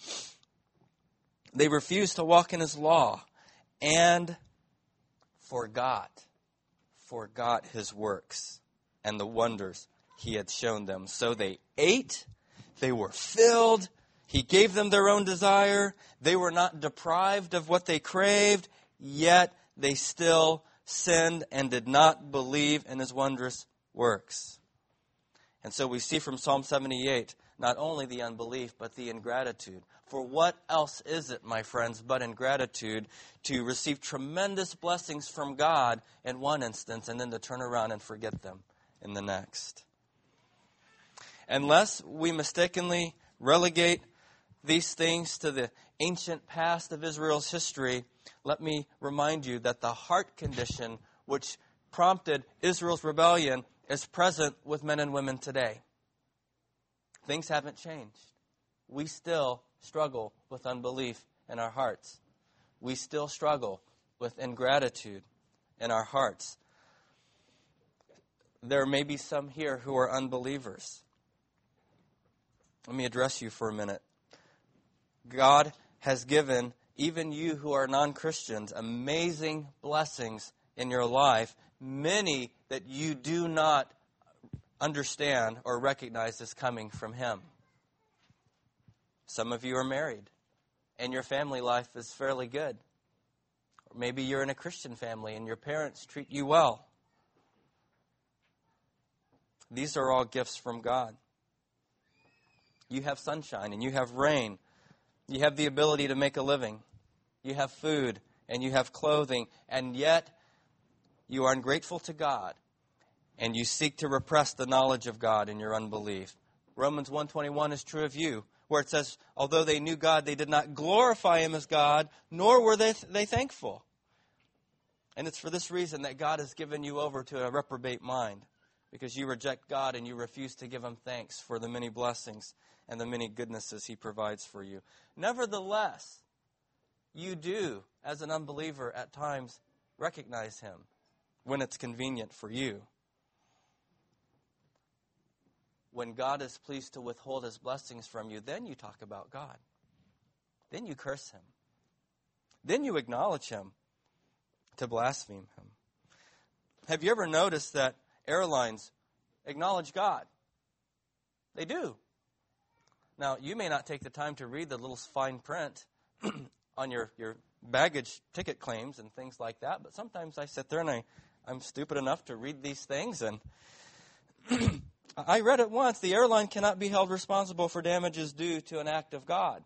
they refused to walk in his law and forgot his works and the wonders he had shown them. So they ate, they were filled, he gave them their own desire, they were not deprived of what they craved, yet they still sinned and did not believe in his wondrous works. And so we see from Psalm 78 not only the unbelief, but the ingratitude. For what else is it, my friends, but ingratitude to receive tremendous blessings from God in one instance and then to turn around and forget them in the next? Unless we mistakenly relegate these things to the ancient past of Israel's history, let me remind you that the heart condition which prompted Israel's rebellion is present with men and women today. Things haven't changed. We still struggle with unbelief in our hearts. We still struggle with ingratitude in our hearts. There may be some here who are unbelievers. Let me address you for a minute. God has given even you who are non-Christians amazing blessings in your life, many that you do not understand or recognize as coming from him. Some of you are married, and your family life is fairly good. Or maybe you're in a Christian family, and your parents treat you well. These are all gifts from God. You have sunshine, and you have rain. You have the ability to make a living. You have food, and you have clothing, and yet you are ungrateful to God, and you seek to repress the knowledge of God in your unbelief. Romans 1:21 is true of you, where it says, although they knew God, they did not glorify him as God, nor were they thankful. And it's for this reason that God has given you over to a reprobate mind, because you reject God and you refuse to give him thanks for the many blessings and the many goodnesses he provides for you. Nevertheless, you do, as an unbeliever, at times recognize him when it's convenient for you. When God is pleased to withhold his blessings from you, then you talk about God. Then you curse him. Then you acknowledge him to blaspheme him. Have you ever noticed that airlines acknowledge God? They do. Now, you may not take the time to read the little fine print, on your baggage ticket claims and things like that. But sometimes I sit there and I'm stupid enough to read these things. And I read it once. The airline cannot be held responsible for damages due to an act of God.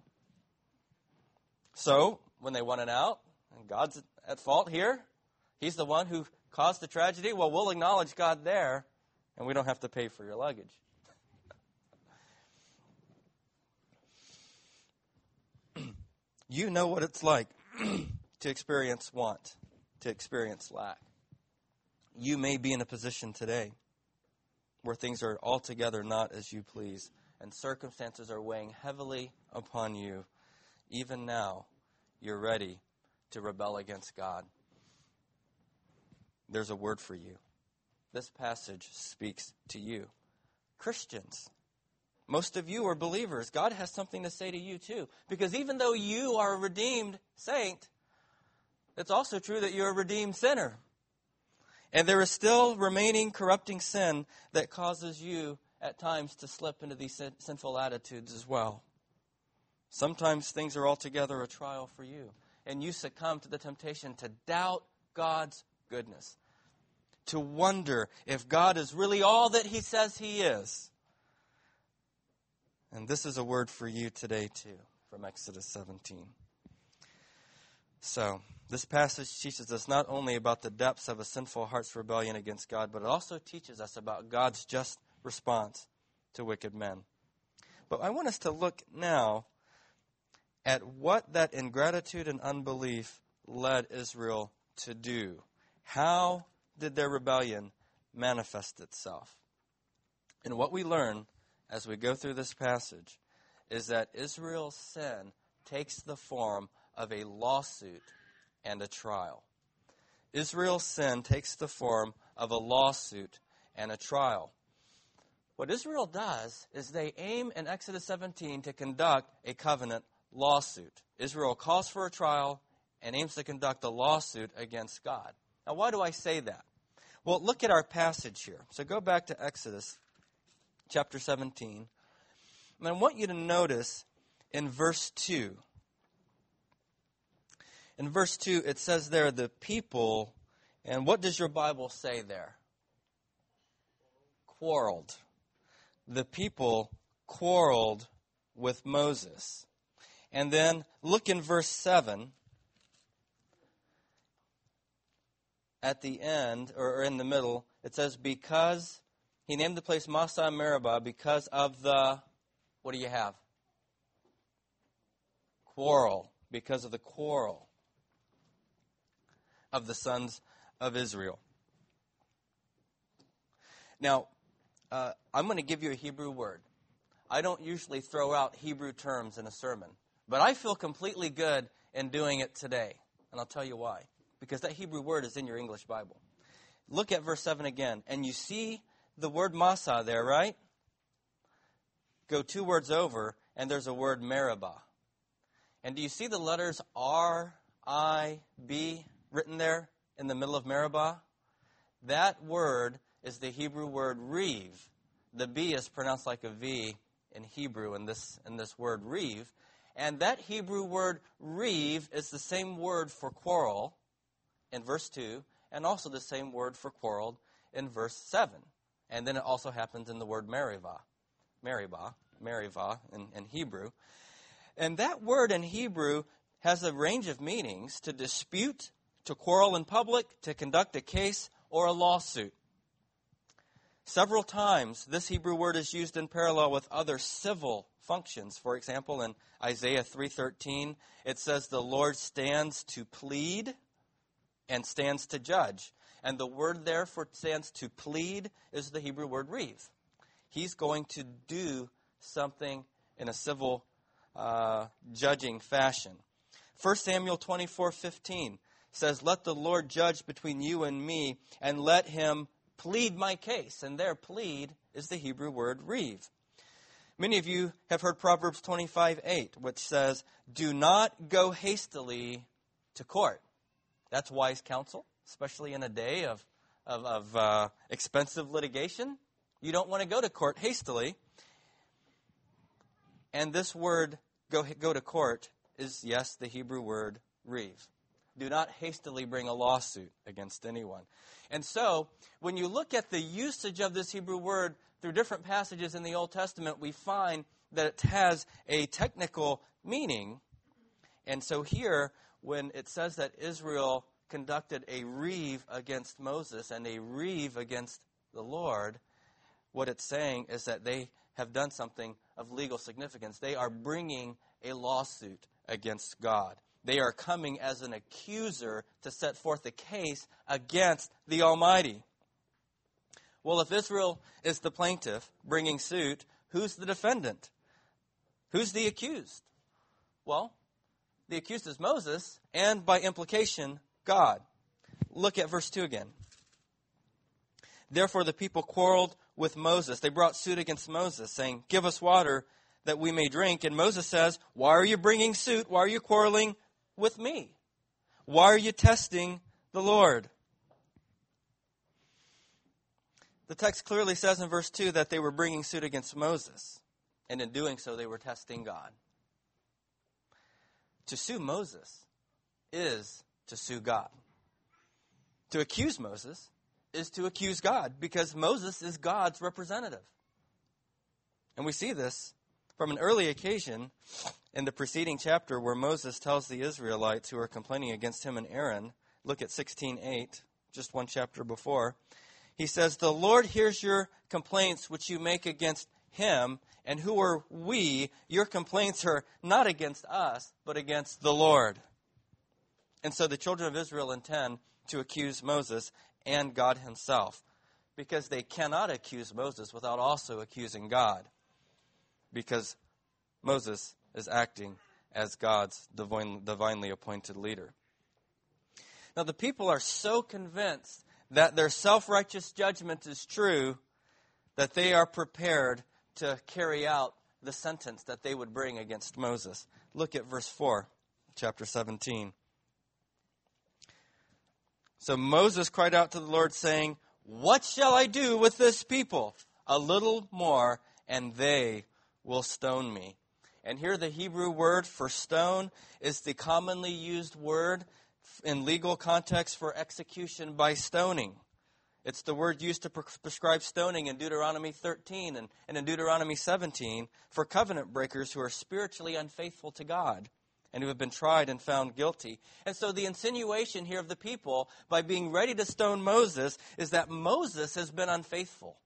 So when they want it out, and God's at fault here, He's the one who caused the tragedy, well, we'll acknowledge God there, and we don't have to pay for your luggage. You know what it's like to experience want, to experience lack. You may be in a position today where things are altogether not as you please, and circumstances are weighing heavily upon you. Even now, you're ready to rebel against God. There's a word for you. This passage speaks to you. Christians, most of you are believers. God has something to say to you too. Because even though you are a redeemed saint, it's also true that you're a redeemed sinner. And there is still remaining corrupting sin that causes you at times to slip into these sinful attitudes as well. Sometimes things are altogether a trial for you. And you succumb to the temptation to doubt God's goodness. To wonder if God is really all that He says He is. And this is a word for you today too, from Exodus 17. So, this passage teaches us not only about the depths of a sinful heart's rebellion against God, but it also teaches us about God's just response to wicked men. But I want us to look now at what that ingratitude and unbelief led Israel to do. How did their rebellion manifest itself? And what we learn as we go through this passage is that Israel's sin takes the form of a lawsuit and a trial. Israel's sin takes the form of a lawsuit and a trial. What Israel does is they aim in Exodus 17 to conduct a covenant lawsuit. Israel calls for a trial and aims to conduct a lawsuit against God. Now, why do I say that? Well, look at our passage here. So go back to Exodus chapter 17. And I want you to notice in verse 2. In verse 2, it says there, the people, and what does your Bible say there? Quarreled. The people quarreled with Moses. And then look in verse 7. At the end, or in the middle, it says, because he named the place Massah and Meribah because of the, what do you have? Quarrel. Because of the quarrel of the sons of Israel. Now, I'm going to give you a Hebrew word. I don't usually throw out Hebrew terms in a sermon, but I feel completely good in doing it today, and I'll tell you why. Because that Hebrew word is in your English Bible. Look at verse 7 again, and you see the word Massah there, right? Go 2 words over, and there's a word Meribah. And do you see the letters R, I, B written there in the middle of Meribah? That word is the Hebrew word Rev. The B is pronounced like a V in Hebrew in this word Rev. And that Hebrew word Rev is the same word for quarrel in verse 2, and also the same word for quarreled in verse 7. And then it also happens in the word Meribah in Hebrew. And that word in Hebrew has a range of meanings: to dispute, to quarrel in public, to conduct a case, or a lawsuit. Several times, this Hebrew word is used in parallel with other civil functions. For example, in Isaiah 3:13, it says the Lord stands to plead and stands to judge. And the word there for stands to plead is the Hebrew word rev. He's going to do something in a civil judging fashion. 1 Samuel 24:15 says, let the Lord judge between you and me, and let him plead my case. And there, plead is the Hebrew word rev. Many of you have heard Proverbs 25:8, which says, do not go hastily to court. That's wise counsel, especially in a day of expensive litigation. You don't want to go to court hastily. And this word, go to court, is, yes, the Hebrew word reeve. Do not hastily bring a lawsuit against anyone. And so, when you look at the usage of this Hebrew word through different passages in the Old Testament, we find that it has a technical meaning. And so here, when it says that Israel conducted a reeve against Moses and a reeve against the Lord, what it's saying is that they have done something of legal significance. They are bringing a lawsuit against God. They are coming as an accuser to set forth a case against the Almighty. Well, if Israel is the plaintiff bringing suit, who's the defendant? Who's the accused? Well, the accused is Moses, and by implication, God. Look at verse 2 again. Therefore the people quarreled with Moses. They brought suit against Moses, saying, "Give us water that we may drink." And Moses says, "Why are you bringing suit? Why are you quarreling with me? Why are you testing the Lord?" The text clearly says in verse 2 that they were bringing suit against Moses. And in doing so, they were testing God. To sue Moses is to sue God. To accuse Moses is to accuse God, because Moses is God's representative. And we see this from an early occasion in the preceding chapter where Moses tells the Israelites who are complaining against him and Aaron, look at 16:8, just one chapter before. He says, "The Lord hears your complaints which you make against him, and who are we? Your complaints are not against us, but against the Lord." And so the children of Israel intend to accuse Moses and God himself, because they cannot accuse Moses without also accusing God, because Moses is acting as God's divinely appointed leader. Now the people are so convinced that their self-righteous judgment is true that they are prepared to carry out the sentence that they would bring against Moses. Look at verse 4, chapter 17. So Moses cried out to the Lord, saying, "What shall I do with this people? A little more, and they will stone me." And here the Hebrew word for stone is the commonly used word in legal context for execution by stoning. It's the word used to prescribe stoning in Deuteronomy 13 and in Deuteronomy 17 for covenant breakers who are spiritually unfaithful to God and who have been tried and found guilty. And so the insinuation here of the people, by being ready to stone Moses, is that Moses has been unfaithful.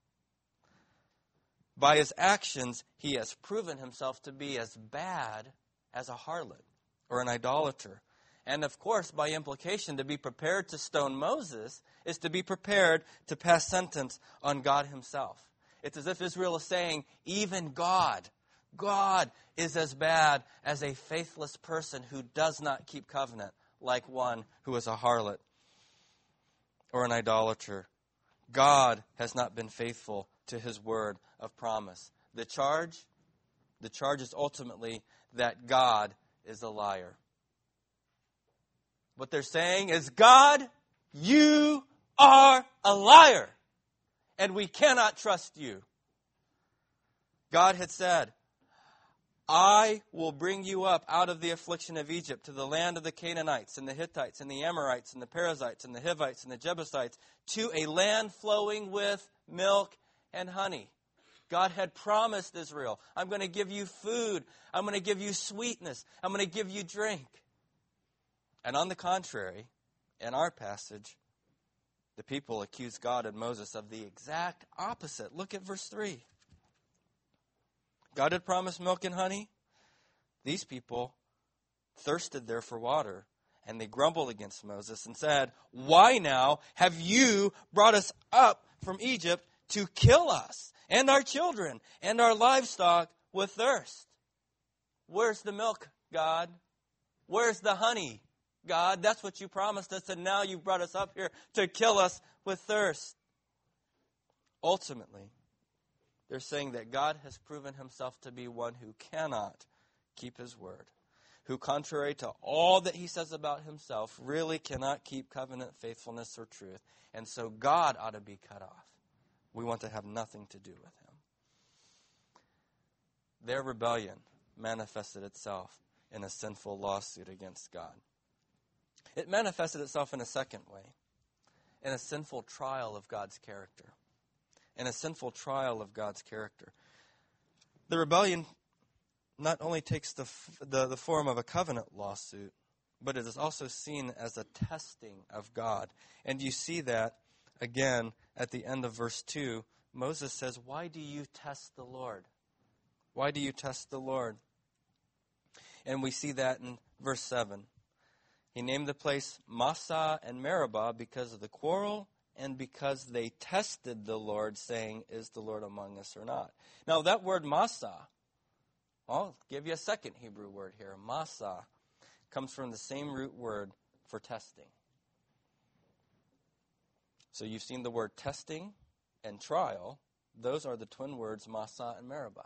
By his actions, he has proven himself to be as bad as a harlot or an idolater. And of course, by implication, to be prepared to stone Moses is to be prepared to pass sentence on God himself. It's as if Israel is saying, even God is as bad as a faithless person who does not keep covenant, like one who is a harlot or an idolater. God has not been faithful to his word of promise. The charge is ultimately that God is a liar. What they're saying is, God, you are a liar, and we cannot trust you. God had said, "I will bring you up out of the affliction of Egypt to the land of the Canaanites and the Hittites and the Amorites and the Perizzites and the Hivites and the Jebusites, to a land flowing with milk and honey." God had promised Israel, "I'm going to give you food. I'm going to give you sweetness. I'm going to give you drink." And on the contrary, in our passage, the people accuse God and Moses of the exact opposite. Look at verse 3. God had promised milk and honey. These people thirsted there for water, and they grumbled against Moses and said, "Why now have you brought us up from Egypt to kill us and our children and our livestock with thirst?" Where's the milk, God? Where's the honey, God? That's what you promised us, and now you've brought us up here to kill us with thirst. Ultimately, they're saying that God has proven himself to be one who cannot keep his word, who, contrary to all that he says about himself, really cannot keep covenant faithfulness or truth. And so God ought to be cut off. We want to have nothing to do with him. Their rebellion manifested itself in a sinful lawsuit against God. It manifested itself in a second way, in a sinful trial of God's character. In a sinful trial of God's character. The rebellion not only takes the form of a covenant lawsuit, but it is also seen as a testing of God. And you see that, again, at the end of verse 2, Moses says, "Why do you test the Lord? Why do you test the Lord?" And we see that in verse 7. He named the place Massah and Meribah because of the quarrel and because they tested the Lord, saying, "Is the Lord among us or not?" Now, that word Massah, I'll give you a second Hebrew word here. Massah comes from the same root word for testing. So you've seen the word testing and trial. Those are the twin words Massah and Meribah.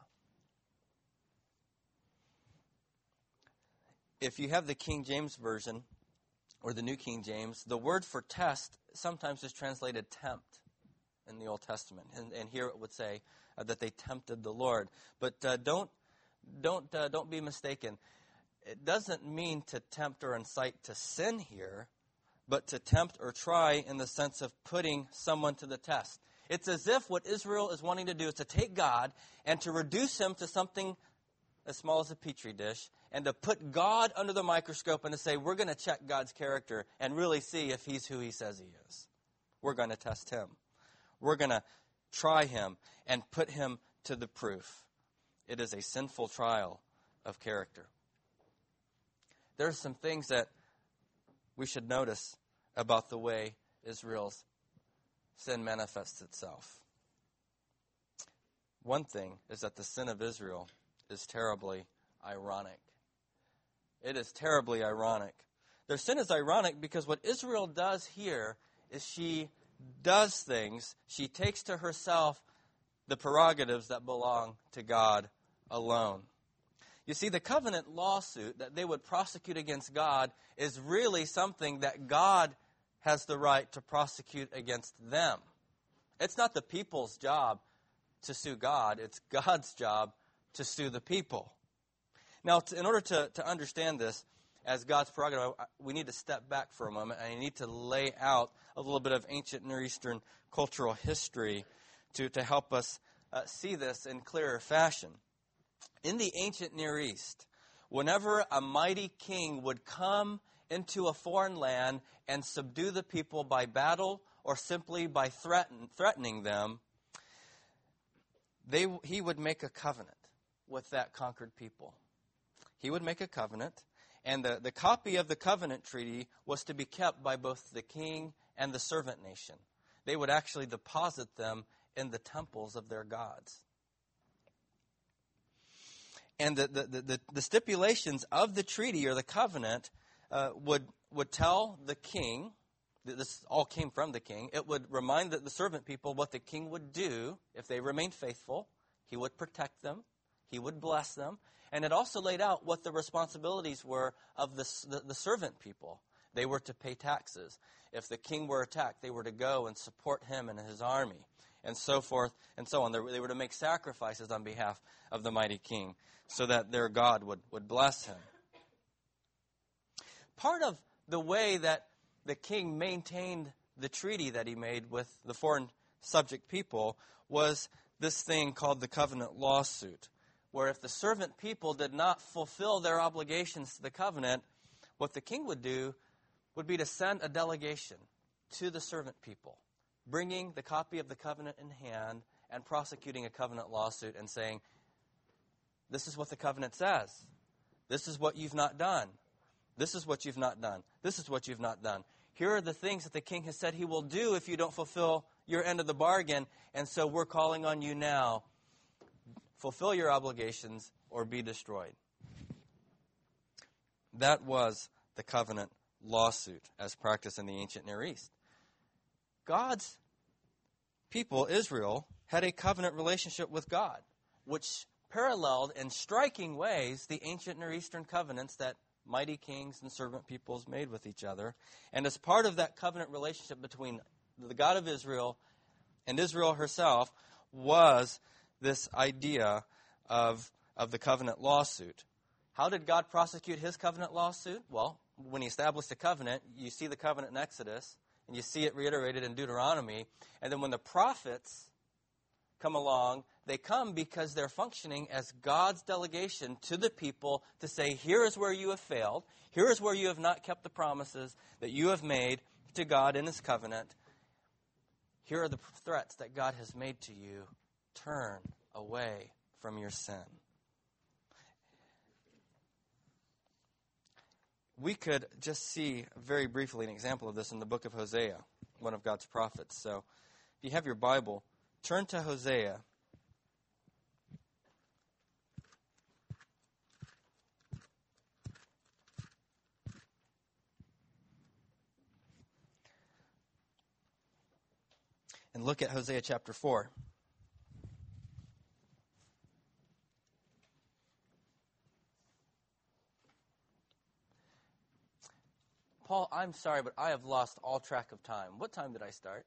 If you have the King James Version or the New King James, the word for test sometimes is translated tempt in the Old Testament. And here it would say that they tempted the Lord. But don't be mistaken. It doesn't mean to tempt or incite to sin here, but to tempt or try in the sense of putting someone to the test. It's as if what Israel is wanting to do is to take God and to reduce him to something as small as a petri dish, and to put God under the microscope and to say, we're going to check God's character and really see if he's who he says he is. We're going to test him. We're going to try him and put him to the proof. It is a sinful trial of character. There are some things that we should notice about the way Israel's sin manifests itself. One thing is that the sin of Israel is terribly ironic. It is terribly ironic. Their sin is ironic because what Israel does here is she does things, she takes to herself the prerogatives that belong to God alone. You see, the covenant lawsuit that they would prosecute against God is really something that God has the right to prosecute against them. It's not the people's job to sue God, it's God's job to sue the people. Now, in order to understand this as God's prerogative, we need to step back for a moment, and I need to lay out a little bit of ancient Near Eastern cultural history to help us see this in clearer fashion. In the ancient Near East, whenever a mighty king would come into a foreign land and subdue the people by battle or simply by threatening them, he would make a covenant with that conquered people. He would make a covenant, and the copy of the covenant treaty was to be kept by both the king and the servant nation. They would actually deposit them in the temples of their gods. And the stipulations of the treaty or the covenant would tell the king, this all came from the king, it would remind the servant people what the king would do if they remained faithful. He would protect them. He would bless them. And it also laid out what the responsibilities were of the servant people. They were to pay taxes. If the king were attacked, they were to go and support him and his army, and so forth and so on. They were to make sacrifices on behalf of the mighty king so that their God would bless him. Part of the way that the king maintained the treaty that he made with the foreign subject people was this thing called the covenant lawsuit, where if the servant people did not fulfill their obligations to the covenant, what the king would do would be to send a delegation to the servant people, bringing the copy of the covenant in hand and prosecuting a covenant lawsuit and saying, this is what the covenant says. This is what you've not done. This is what you've not done. This is what you've not done. Here are the things that the king has said he will do if you don't fulfill your end of the bargain, and so we're calling on you now. Fulfill your obligations or be destroyed. That was the covenant lawsuit as practiced in the ancient Near East. God's people, Israel, had a covenant relationship with God, which paralleled in striking ways the ancient Near Eastern covenants that mighty kings and servant peoples made with each other. And as part of that covenant relationship between the God of Israel and Israel herself was this idea of the covenant lawsuit. How did God prosecute his covenant lawsuit? Well, when he established a covenant, you see the covenant in Exodus, and you see it reiterated in Deuteronomy. And then when the prophets come along, they come because they're functioning as God's delegation to the people to say, here is where you have failed. Here is where you have not kept the promises that you have made to God in his covenant. Here are the threats that God has made to you. Turn away from your sin. We could just see very briefly an example of this in the book of Hosea, one of God's prophets. So if you have your Bible, turn to Hosea. And look at Hosea chapter 4. Paul, I'm sorry, but I have lost all track of time. What time did I start?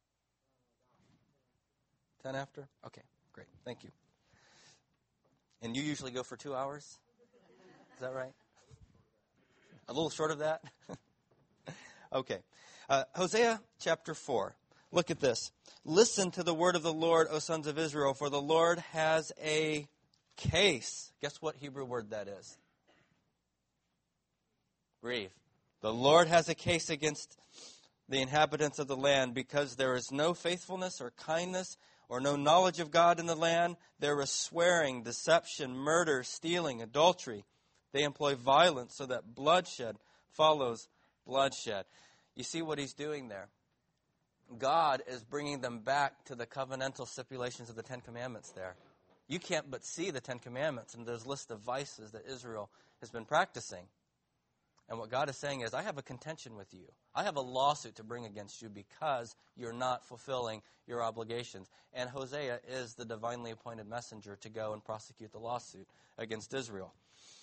10 after? Okay, great. Thank you. And you usually go for 2 hours? Is that right? A little short of that? Okay. Hosea chapter 4. Look at this. Listen to the word of the Lord, O sons of Israel, for the Lord has a case. Guess what Hebrew word that is? Grieve. The Lord has a case against the inhabitants of the land because there is no faithfulness or kindness or no knowledge of God in the land. There is swearing, deception, murder, stealing, adultery. They employ violence so that bloodshed follows bloodshed. You see what he's doing there? God is bringing them back to the covenantal stipulations of the Ten Commandments there. You can't but see the Ten Commandments and those list of vices that Israel has been practicing. And what God is saying is, I have a contention with you. I have a lawsuit to bring against you because you're not fulfilling your obligations. And Hosea is the divinely appointed messenger to go and prosecute the lawsuit against Israel.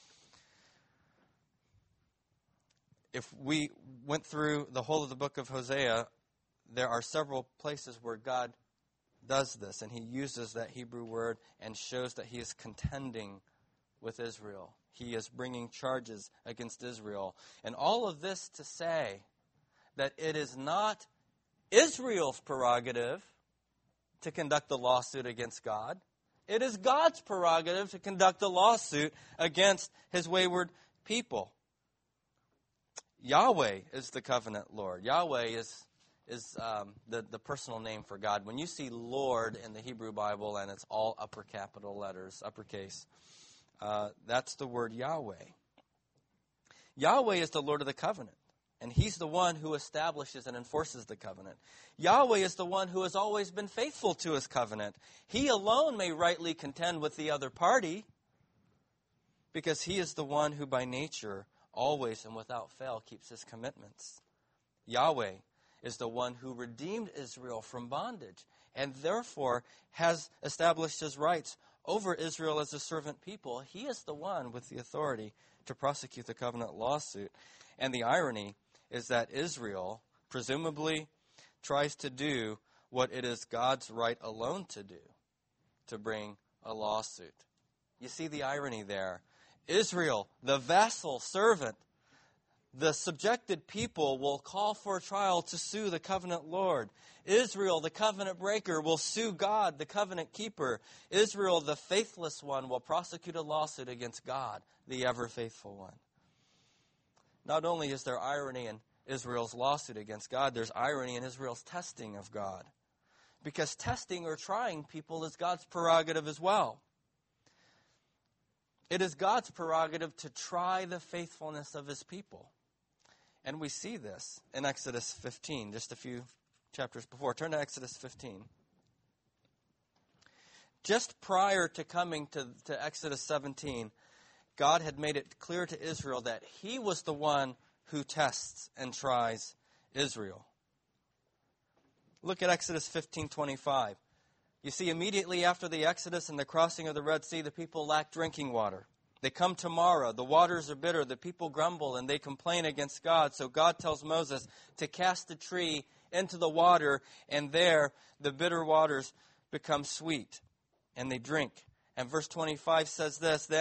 If we went through the whole of the book of Hosea, there are several places where God does this, and he uses that Hebrew word and shows that he is contending with Israel. He is bringing charges against Israel. And all of this to say that it is not Israel's prerogative to conduct a lawsuit against God. It is God's prerogative to conduct a lawsuit against his wayward people. Yahweh is the covenant Lord. Yahweh is the personal name for God. When you see Lord in the Hebrew Bible and it's all upper capital letters, uppercase, that's the word Yahweh. Yahweh is the Lord of the covenant, and he's the one who establishes and enforces the covenant. Yahweh is the one who has always been faithful to his covenant. He alone may rightly contend with the other party because he is the one who by nature always and without fail keeps his commitments. Yahweh is the one who redeemed Israel from bondage and therefore has established his rights over Israel as a servant people. He is the one with the authority to prosecute the covenant lawsuit. And the irony is that Israel presumably tries to do what it is God's right alone to do, to bring a lawsuit. You see the irony there. Israel, the vassal servant, the subjected people, will call for a trial to sue the covenant Lord. Israel, the covenant breaker, will sue God, the covenant keeper. Israel, the faithless one, will prosecute a lawsuit against God, the ever-faithful one. Not only is there irony in Israel's lawsuit against God, there's irony in Israel's testing of God. Because testing or trying people is God's prerogative as well. It is God's prerogative to try the faithfulness of his people. And we see this in Exodus 15, just a few chapters before. Turn to Exodus 15. Just prior to coming to Exodus 17, God had made it clear to Israel that he was the one who tests and tries Israel. Look at Exodus 15:25. You see, immediately after the Exodus and the crossing of the Red Sea, the people lack drinking water. They come to Marah. The waters are bitter. The people grumble and they complain against God. So God tells Moses to cast a tree into the water, and there the bitter waters become sweet, and they drink. And verse 25 says this, Then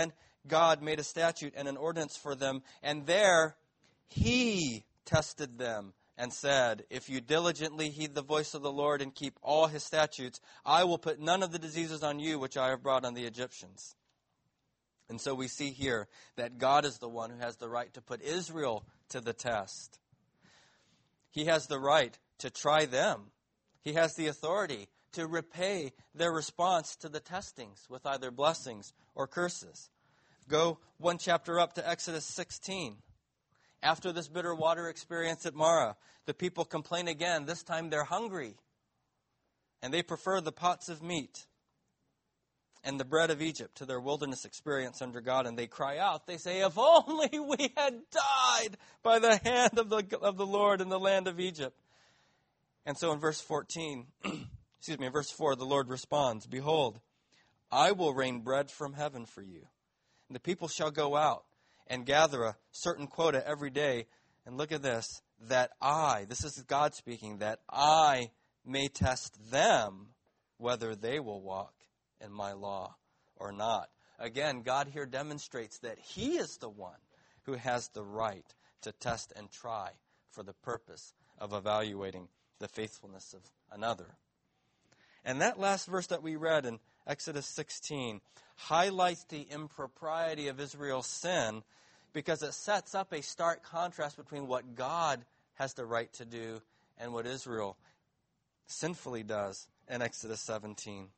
God made a statute and an ordinance for them, and there he tested them and said, if you diligently heed the voice of the Lord and keep all his statutes, I will put none of the diseases on you which I have brought on the Egyptians. And so we see here that God is the one who has the right to put Israel to the test. He has the right to try them. He has the authority to repay their response to the testings with either blessings or curses. Go one chapter up to Exodus 16. After this bitter water experience at Marah, the people complain again. This time they're hungry, and they prefer the pots of meat and the bread of Egypt to their wilderness experience under God, and they cry out. They say, if only we had died by the hand of the Lord in the land of Egypt. And so in verse 14, in verse 4, the Lord responds, behold, I will rain bread from heaven for you, and the people shall go out and gather a certain quota every day. And look at this, this is God speaking, that I may test them whether they will walk in my law or not. Again, God here demonstrates that he is the one who has the right to test and try for the purpose of evaluating the faithfulness of another. And that last verse that we read in Exodus 16 highlights the impropriety of Israel's sin, because it sets up a stark contrast between what God has the right to do and what Israel sinfully does in Exodus 17.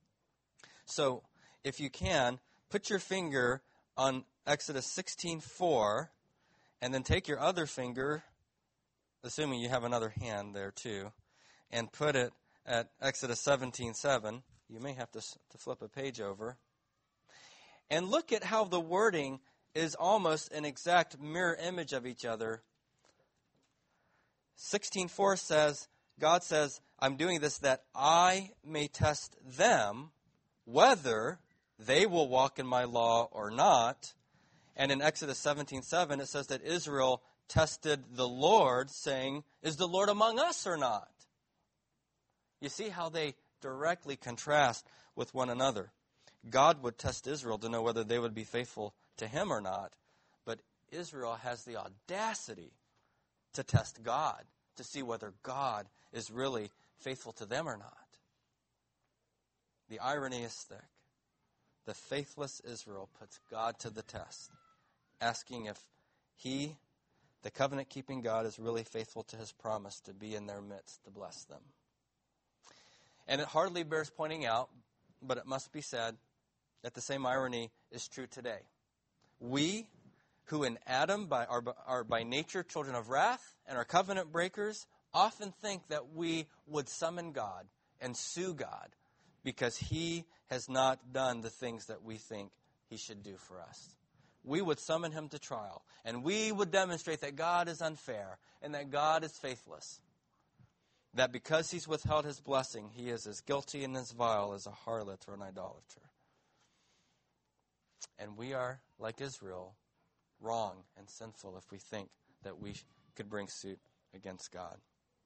So, if you can, put your finger on Exodus 16:4, and then take your other finger, assuming you have another hand there too, and put it at Exodus 17:7. You may have to flip a page over. And look at how the wording is almost an exact mirror image of each other. 16:4 says, God says, I'm doing this that I may test them whether they will walk in my law or not. And in Exodus 17:7, it says that Israel tested the Lord, saying, is the Lord among us or not? You see how they directly contrast with one another. God would test Israel to know whether they would be faithful to him or not. But Israel has the audacity to test God, to see whether God is really faithful to them or not. The irony is thick. The faithless Israel puts God to the test, asking if he, the covenant-keeping God, is really faithful to his promise to be in their midst to bless them. And it hardly bears pointing out, but it must be said, that the same irony is true today. We, who in Adam are by nature children of wrath and are covenant breakers, often think that we would summon God and sue God because he has not done the things that we think he should do for us. We would summon him to trial, and we would demonstrate that God is unfair and that God is faithless. That because he's withheld his blessing, he is as guilty and as vile as a harlot or an idolater. And we are, like Israel, wrong and sinful if we think that we could bring suit against God.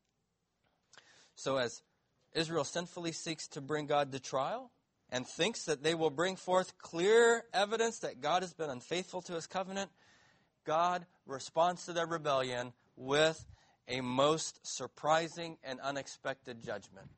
So as Israel sinfully seeks to bring God to trial and thinks that they will bring forth clear evidence that God has been unfaithful to his covenant, God responds to their rebellion with a most surprising and unexpected judgment.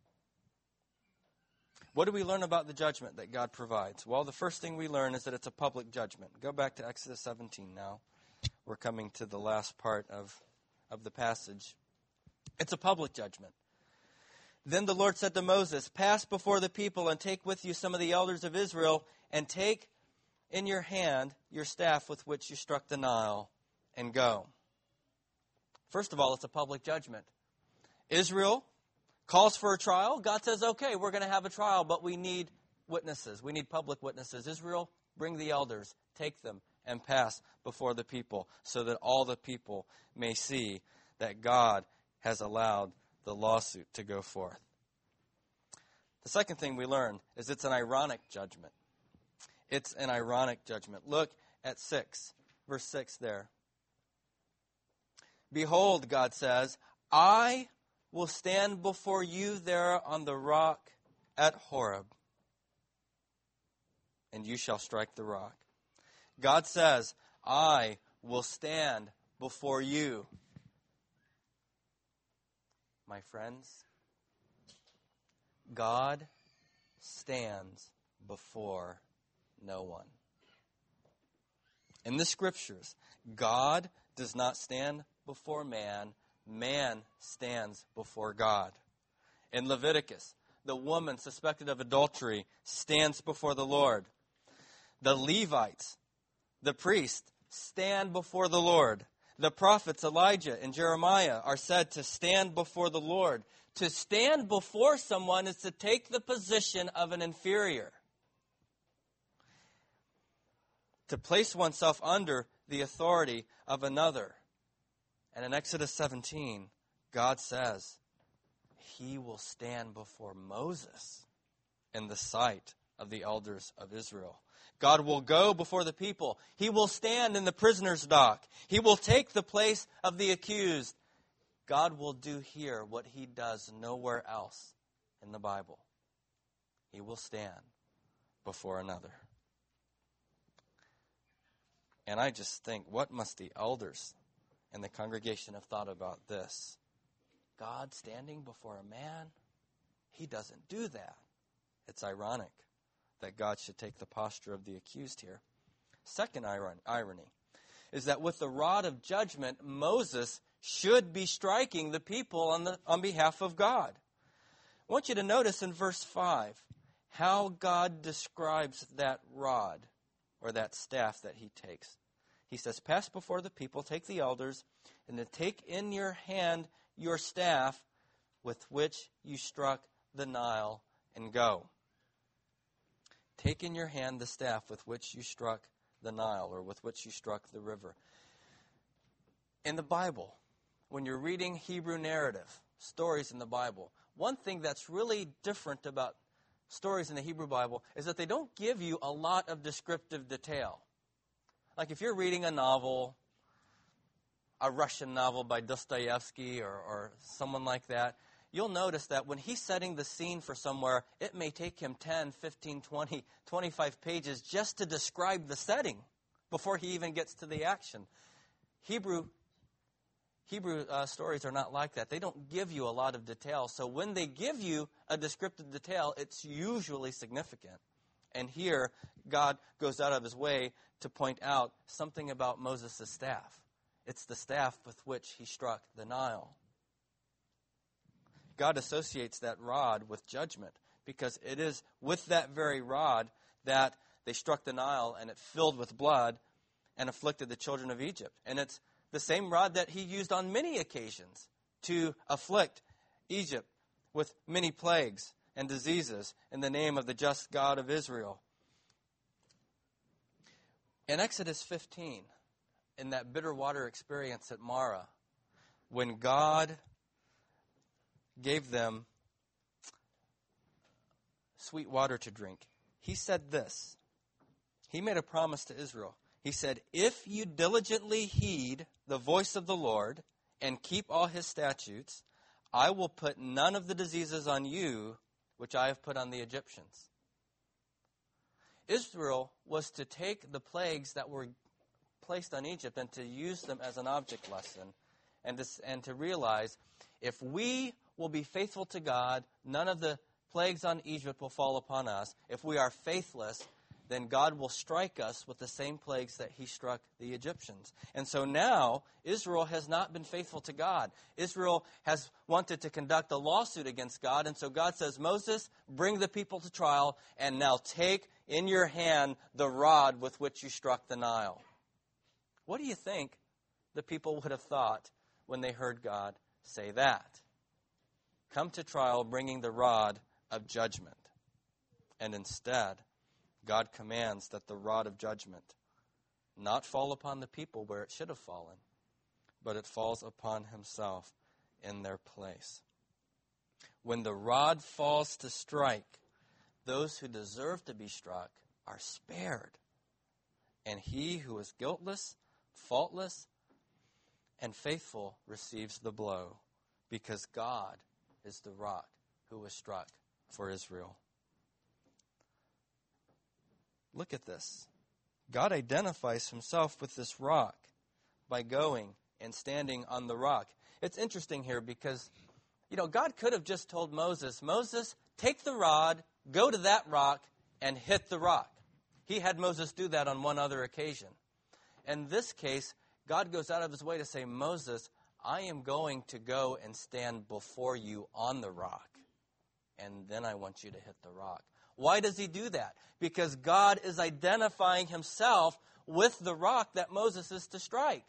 What do we learn about the judgment that God provides? Well, the first thing we learn is that it's a public judgment. Go back to Exodus 17 now. We're coming to the last part of the passage. It's a public judgment. Then the Lord said to Moses, pass before the people and take with you some of the elders of Israel, and take in your hand your staff with which you struck the Nile, and go. First of all, it's a public judgment. Israel calls for a trial. God says, okay, we're going to have a trial, but we need witnesses. We need public witnesses. Israel, bring the elders, take them, and pass before the people so that all the people may see that God has allowed the lawsuit to go forth. The second thing we learn is it's an ironic judgment. It's an ironic judgment. Look at verse 6 there. Behold, God says, I will stand before you there on the rock at Horeb, and you shall strike the rock. God says, I will stand before you. My friends, God stands before no one. In the Scriptures, God does not stand before man. Man stands before God. In Leviticus, the woman suspected of adultery stands before the Lord. The Levites, the priests, stand before the Lord. The prophets Elijah and Jeremiah are said to stand before the Lord. To stand before someone is to take the position of an inferior. To place oneself under the authority of another. And in Exodus 17, God says, He will stand before Moses in the sight of the elders of Israel. God will go before the people. He will stand in the prisoner's dock. He will take the place of the accused. God will do here what He does nowhere else in the Bible. He will stand before another. And I just think, what must the elders and the congregation have thought about this? God standing before a man? He doesn't do that. It's ironic that God should take the posture of the accused here. Second irony is that with the rod of judgment, Moses should be striking the people on behalf of God. I want you to notice in verse 5 how God describes that rod or that staff that He takes. He says, pass before the people, take the elders, and to take in your hand your staff with which you struck the Nile, and go. Take in your hand the staff with which you struck the Nile, or with which you struck the river. In the Bible, when you're reading Hebrew narrative, stories in the Bible, one thing that's really different about stories in the Hebrew Bible is that they don't give you a lot of descriptive detail. Like if you're reading a novel, a Russian novel by Dostoevsky or someone like that, you'll notice that when he's setting the scene for somewhere, it may take him 10, 15, 20, 25 pages just to describe the setting before he even gets to the action. Hebrew stories are not like that. They don't give you a lot of detail. So when they give you a descriptive detail, it's usually significant. And here, God goes out of His way to point out something about Moses' staff. It's the staff with which he struck the Nile. God associates that rod with judgment because it is with that very rod that they struck the Nile and it filled with blood and afflicted the children of Egypt. And it's the same rod that He used on many occasions to afflict Egypt with many plagues and diseases in the name of the just God of Israel. In Exodus 15, in that bitter water experience at Marah, when God gave them sweet water to drink, He said this. He made a promise to Israel. He said, if you diligently heed the voice of the Lord and keep all His statutes, I will put none of the diseases on you which I have put on the Egyptians. Israel was to take the plagues that were placed on Egypt and to use them as an object lesson and to realize if we will be faithful to God, none of the plagues on Egypt will fall upon us. If we are faithless, then God will strike us with the same plagues that He struck the Egyptians. And so now, Israel has not been faithful to God. Israel has wanted to conduct a lawsuit against God, and so God says, Moses, bring the people to trial, and now take in your hand the rod with which you struck the Nile. What do you think the people would have thought when they heard God say that? Come to trial bringing the rod of judgment. And instead, God commands that the rod of judgment not fall upon the people where it should have fallen, but it falls upon Himself in their place. When the rod falls to strike, those who deserve to be struck are spared. And he who is guiltless, faultless, and faithful receives the blow, because God is the rock who was struck for Israel. Look at this. God identifies himself with this rock by going and standing on the rock. It's interesting here because, God could have just told Moses, Moses, take the rod, go to that rock, and hit the rock. He had Moses do that on one other occasion. In this case, God goes out of his way to say, Moses, I am going to go and stand before you on the rock, and then I want you to hit the rock. Why does he do that? Because God is identifying himself with the rock that Moses is to strike.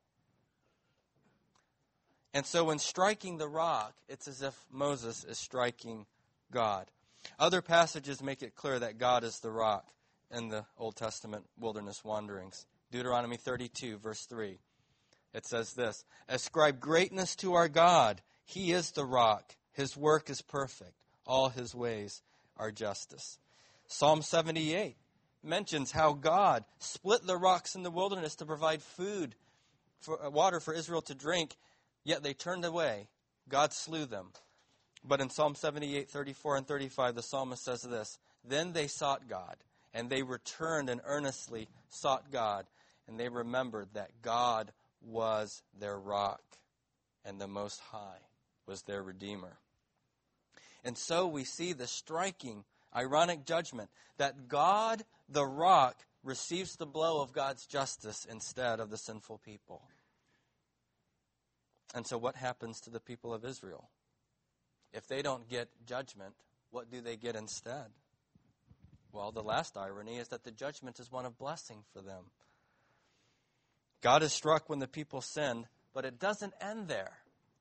And so when striking the rock, it's as if Moses is striking God. Other passages make it clear that God is the rock in the Old Testament wilderness wanderings. Deuteronomy 32, verse 3. It says this, ascribe greatness to our God. He is the rock. His work is perfect. All his ways are justice. Psalm 78 mentions how God split the rocks in the wilderness to provide water for Israel to drink, yet they turned away. God slew them. But in Psalm 78, 34 and 35, the psalmist says this, then they sought God, and they returned and earnestly sought God, and they remembered that God was their rock, and the Most High was their Redeemer. And so we see the striking, ironic judgment that God, the rock, receives the blow of God's justice instead of the sinful people. And so what happens to the people of Israel? If they don't get judgment, what do they get instead? Well, the last irony is that the judgment is one of blessing for them. God is struck when the people sinned, but it doesn't end there.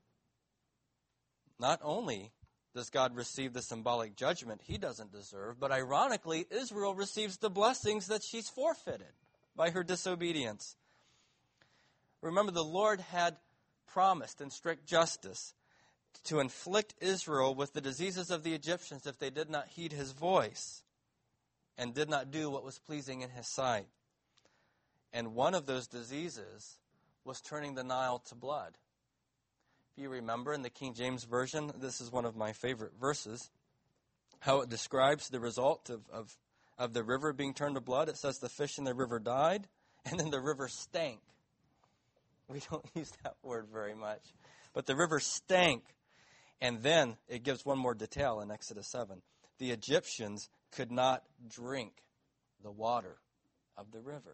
Not only does God receive the symbolic judgment he doesn't deserve, but ironically, Israel receives the blessings that she's forfeited by her disobedience. Remember, the Lord had promised in strict justice to inflict Israel with the diseases of the Egyptians if they did not heed his voice and did not do what was pleasing in his sight. And one of those diseases was turning the Nile to blood. If you remember in the King James Version, this is one of my favorite verses, how it describes the result of the river being turned to blood. It says the fish in the river died, and then the river stank. We don't use that word very much. But the river stank. And then it gives one more detail in Exodus 7. The Egyptians could not drink the water of the river.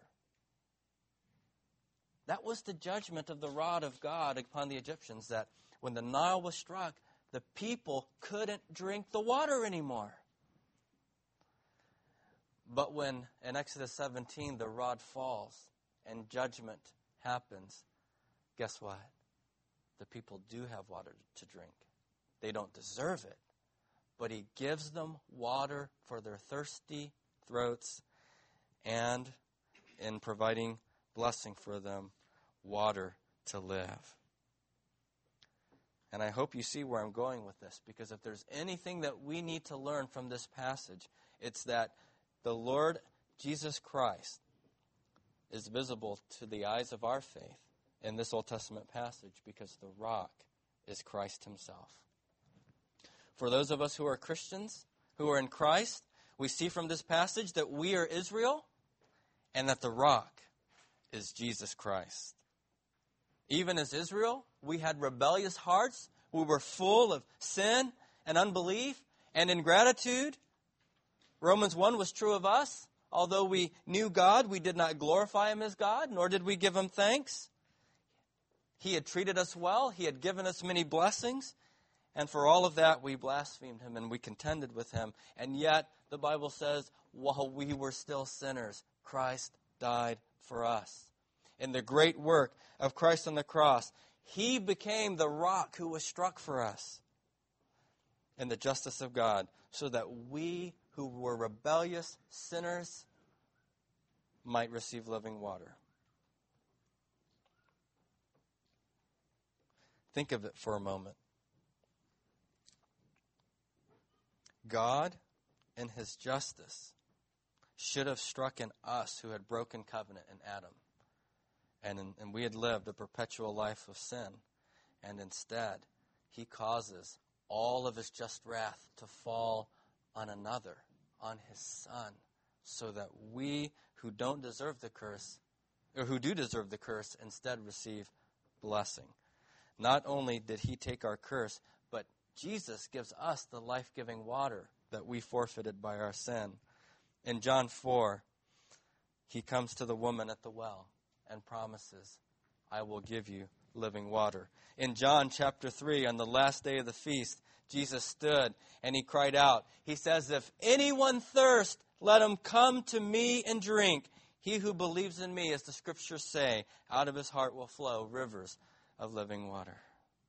That was the judgment of the rod of God upon the Egyptians, that when the Nile was struck, the people couldn't drink the water anymore. But when in Exodus 17 the rod falls and judgment happens, guess what? The people do have water to drink. They don't deserve it, but he gives them water for their thirsty throats, and in providing blessing for them, water to live. And I hope you see where I'm going with this, because if there's anything that we need to learn from this passage, it's that the Lord Jesus Christ is visible to the eyes of our faith in this Old Testament passage, because the rock is Christ himself. For those of us who are Christians, who are in Christ, we see from this passage that we are Israel and that the rock is Jesus Christ. Even as Israel, we had rebellious hearts. We were full of sin and unbelief and ingratitude. Romans 1 was true of us. Although we knew God, we did not glorify him as God, nor did we give him thanks. He had treated us well. He had given us many blessings. And for all of that, we blasphemed him and we contended with him. And yet, the Bible says, while we were still sinners, Christ died for us. In the great work of Christ on the cross, he became the rock who was struck for us in the justice of God, so that we who were rebellious sinners might receive living water. Think of it for a moment. God, in his justice, should have struck in us who had broken covenant in Adam. And we had lived a perpetual life of sin. And instead, he causes all of his just wrath to fall on another, on his Son, so that we who don't deserve the curse, or who do deserve the curse, instead receive blessing. Not only did he take our curse, but Jesus gives us the life-giving water that we forfeited by our sin. In John 4, he comes to the woman at the well and promises, I will give you living water. In John chapter 3, on the last day of the feast, Jesus stood and he cried out. He says, if anyone thirst, let him come to me and drink. He who believes in me, as the scriptures say, out of his heart will flow rivers of living water.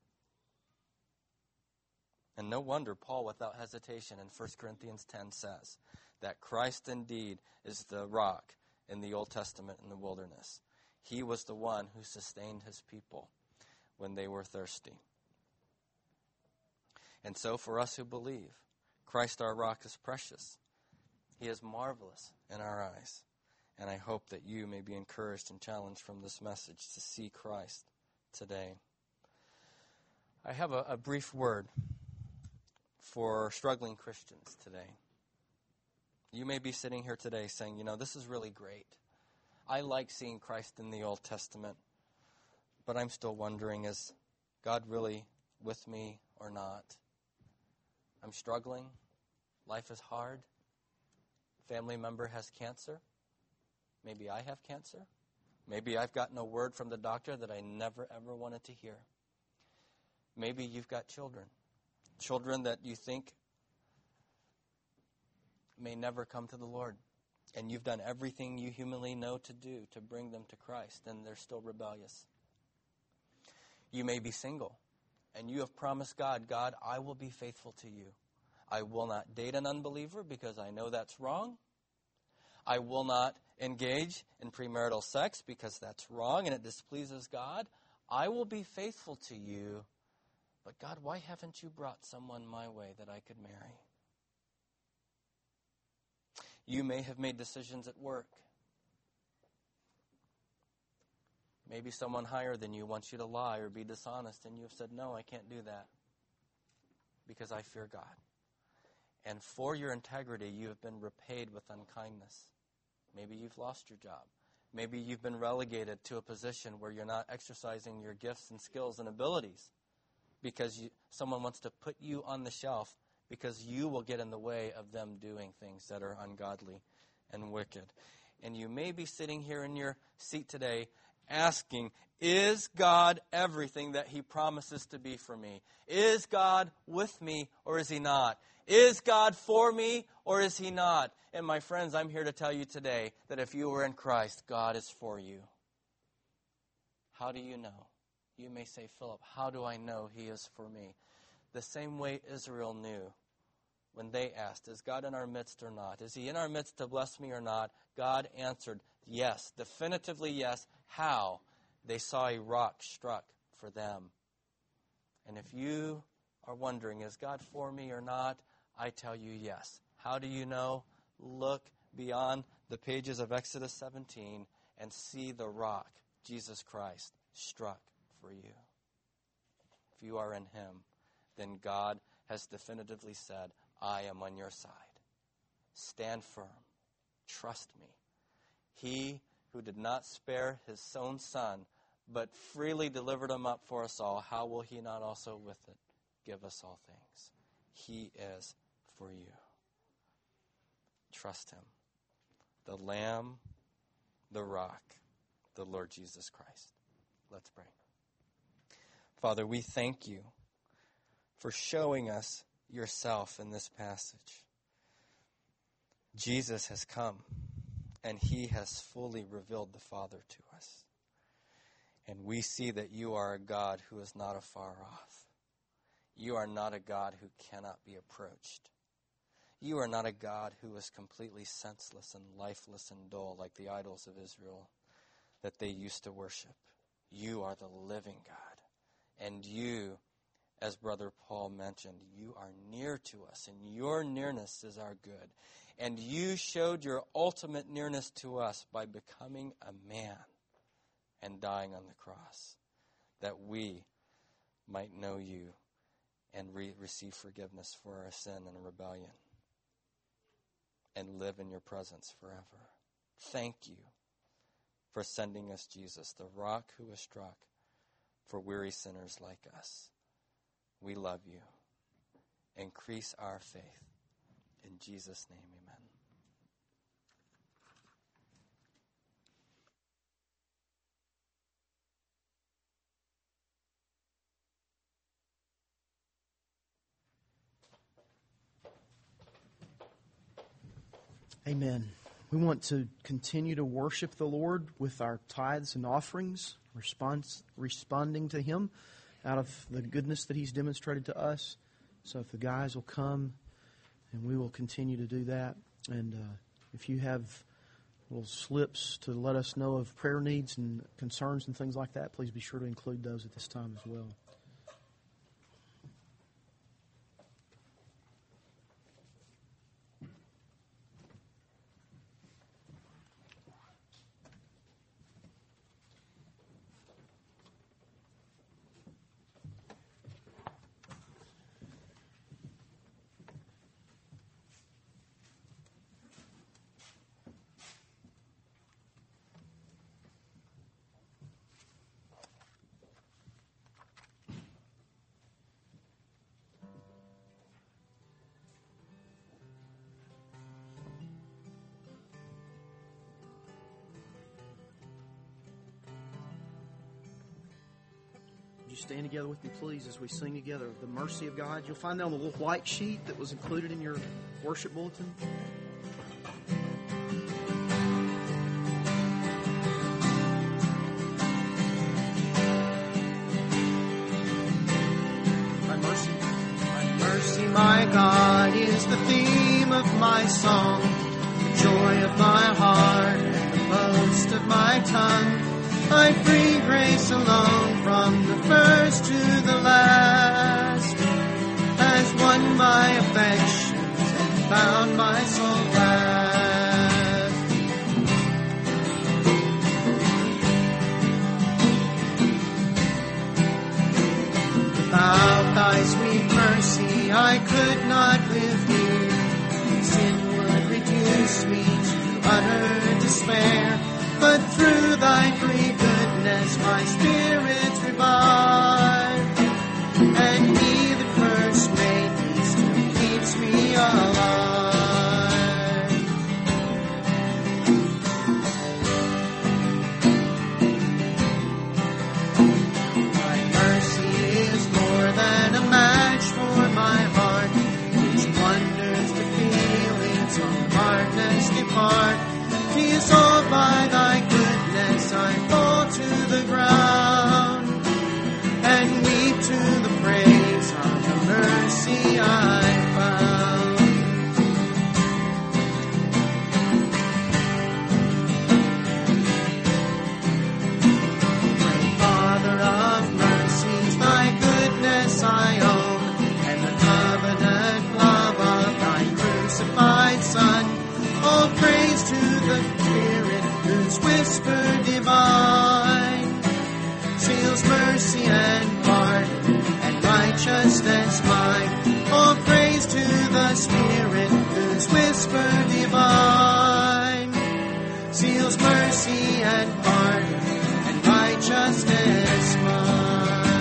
And no wonder Paul, without hesitation, in 1 Corinthians 10 says that Christ indeed is the rock in the Old Testament in the wilderness. He was the one who sustained his people when they were thirsty. And so for us who believe, Christ our rock is precious. He is marvelous in our eyes. And I hope that you may be encouraged and challenged from this message to see Christ today. I have a brief word for struggling Christians today. You may be sitting here today saying, this is really great. I like seeing Christ in the Old Testament, but I'm still wondering, is God really with me or not? I'm struggling. Life is hard. Family member has cancer. Maybe I have cancer. Maybe I've gotten a word from the doctor that I never, ever wanted to hear. Maybe you've got children that you think may never come to the Lord. And you've done everything you humanly know to do to bring them to Christ, and they're still rebellious. You may be single, and you have promised God, I will be faithful to you. I will not date an unbeliever because I know that's wrong. I will not engage in premarital sex because that's wrong and it displeases God. I will be faithful to you. But God, why haven't you brought someone my way that I could marry? You may have made decisions at work. Maybe someone higher than you wants you to lie or be dishonest, and you have said, no, I can't do that because I fear God. And for your integrity, you have been repaid with unkindness. Maybe you've lost your job. Maybe you've been relegated to a position where you're not exercising your gifts and skills and abilities because someone wants to put you on the shelf because you will get in the way of them doing things that are ungodly and wicked. And you may be sitting here in your seat today asking, is God everything that he promises to be for me? Is God with me or is he not? Is God for me or is he not? And my friends, I'm here to tell you today that if you are in Christ, God is for you. How do you know? You may say, Philip, how do I know he is for me? The same way Israel knew when they asked, is God in our midst or not? Is he in our midst to bless me or not? God answered, yes, definitively yes. How? They saw a rock struck for them. And if you are wondering, is God for me or not? I tell you yes. How do you know? Look beyond the pages of Exodus 17 and see the rock, Jesus Christ, struck for you. If you are in him, then God has definitively said, I am on your side. Stand firm. Trust me. He who did not spare his own son, but freely delivered him up for us all, how will he not also with it give us all things? He is for you. Trust him. The Lamb, the Rock, the Lord Jesus Christ. Let's pray. Father, we thank you for showing us yourself in this passage. Jesus has come, and he has fully revealed the Father to us. And we see that you are a God who is not afar off. You are not a God who cannot be approached. You are not a God who is completely senseless and lifeless and dull like the idols of Israel that they used to worship. You are the living God. And you, as Brother Paul mentioned, you are near to us, and your nearness is our good. And you showed your ultimate nearness to us by becoming a man and dying on the cross, that we might know you and receive forgiveness for our sin and rebellion. and live in your presence forever. Thank you for sending us Jesus, the rock who was struck for weary sinners like us. We love you. Increase our faith. In Jesus' name, amen. Amen. We want to continue to worship the Lord with our tithes and offerings, responding to Him out of the goodness that He's demonstrated to us. So if the guys will come, and we will continue to do that. And if you have little slips to let us know of prayer needs and concerns and things like that, please be sure to include those at this time as well. Stand together with me, please, as we sing together the mercy of God. You'll find that on the little white sheet that was included in your worship bulletin. My God is the theme of my song, the joy of my heart and the boast of my tongue. I free grace alone from the first to the last, has won my affections and found my soul fast. Without thy sweet mercy I could not live here. Sin would reduce me to utter despair. But through thy free goodness my spirit revived, and he that first made me still keeps me alive. Thy mercy is more than a match for my heart, its wonders the feelings on hardness depart. 'Tis all by thy goodness I fall to the ground, and weep to the praise of the mercy I found. Great Father of mercies, thy goodness I own, and the covenant love of thy crucified Son. All praise to the Spirit whose whisper divine seals mercy and pardon and righteousness mine. All praise to the Spirit whose whisper divine seals mercy and pardon and righteousness mine.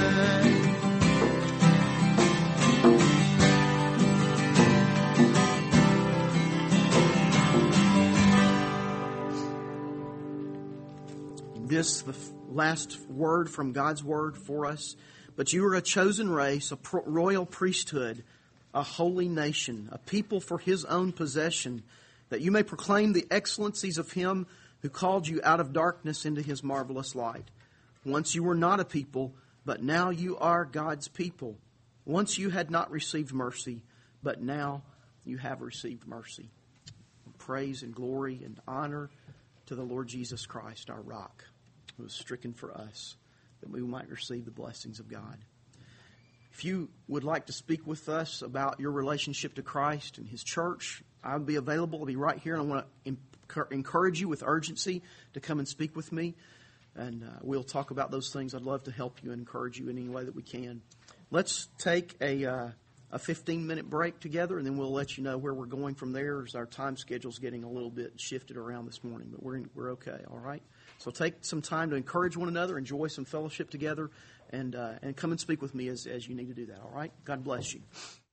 This, the last word from God's Word for us. But you are a chosen race, a royal priesthood, a holy nation, a people for His own possession, that you may proclaim the excellencies of Him who called you out of darkness into His marvelous light. Once you were not a people, but now you are God's people. Once you had not received mercy, but now you have received mercy. Praise and glory and honor to the Lord Jesus Christ, our rock, who was stricken for us, that we might receive the blessings of God. If you would like to speak with us about your relationship to Christ and His church, I'll be available. I'll be right here. And I want to encourage you with urgency to come and speak with me. And we'll talk about those things. I'd love to help you and encourage you in any way that we can. Let's take a a 15-minute break together, and then we'll let you know where we're going from there, as our time schedule's getting a little bit shifted around this morning, but we're okay, all right? So take some time to encourage one another, enjoy some fellowship together, and come and speak with me as you need to do that, all right? God bless you.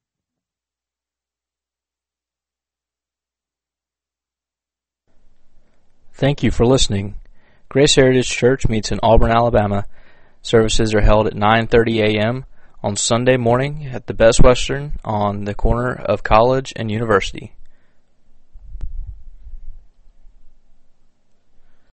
Thank you for listening. Grace Heritage Church meets in Auburn, Alabama. Services are held at 9:30 a.m. on Sunday morning at the Best Western on the corner of College and University.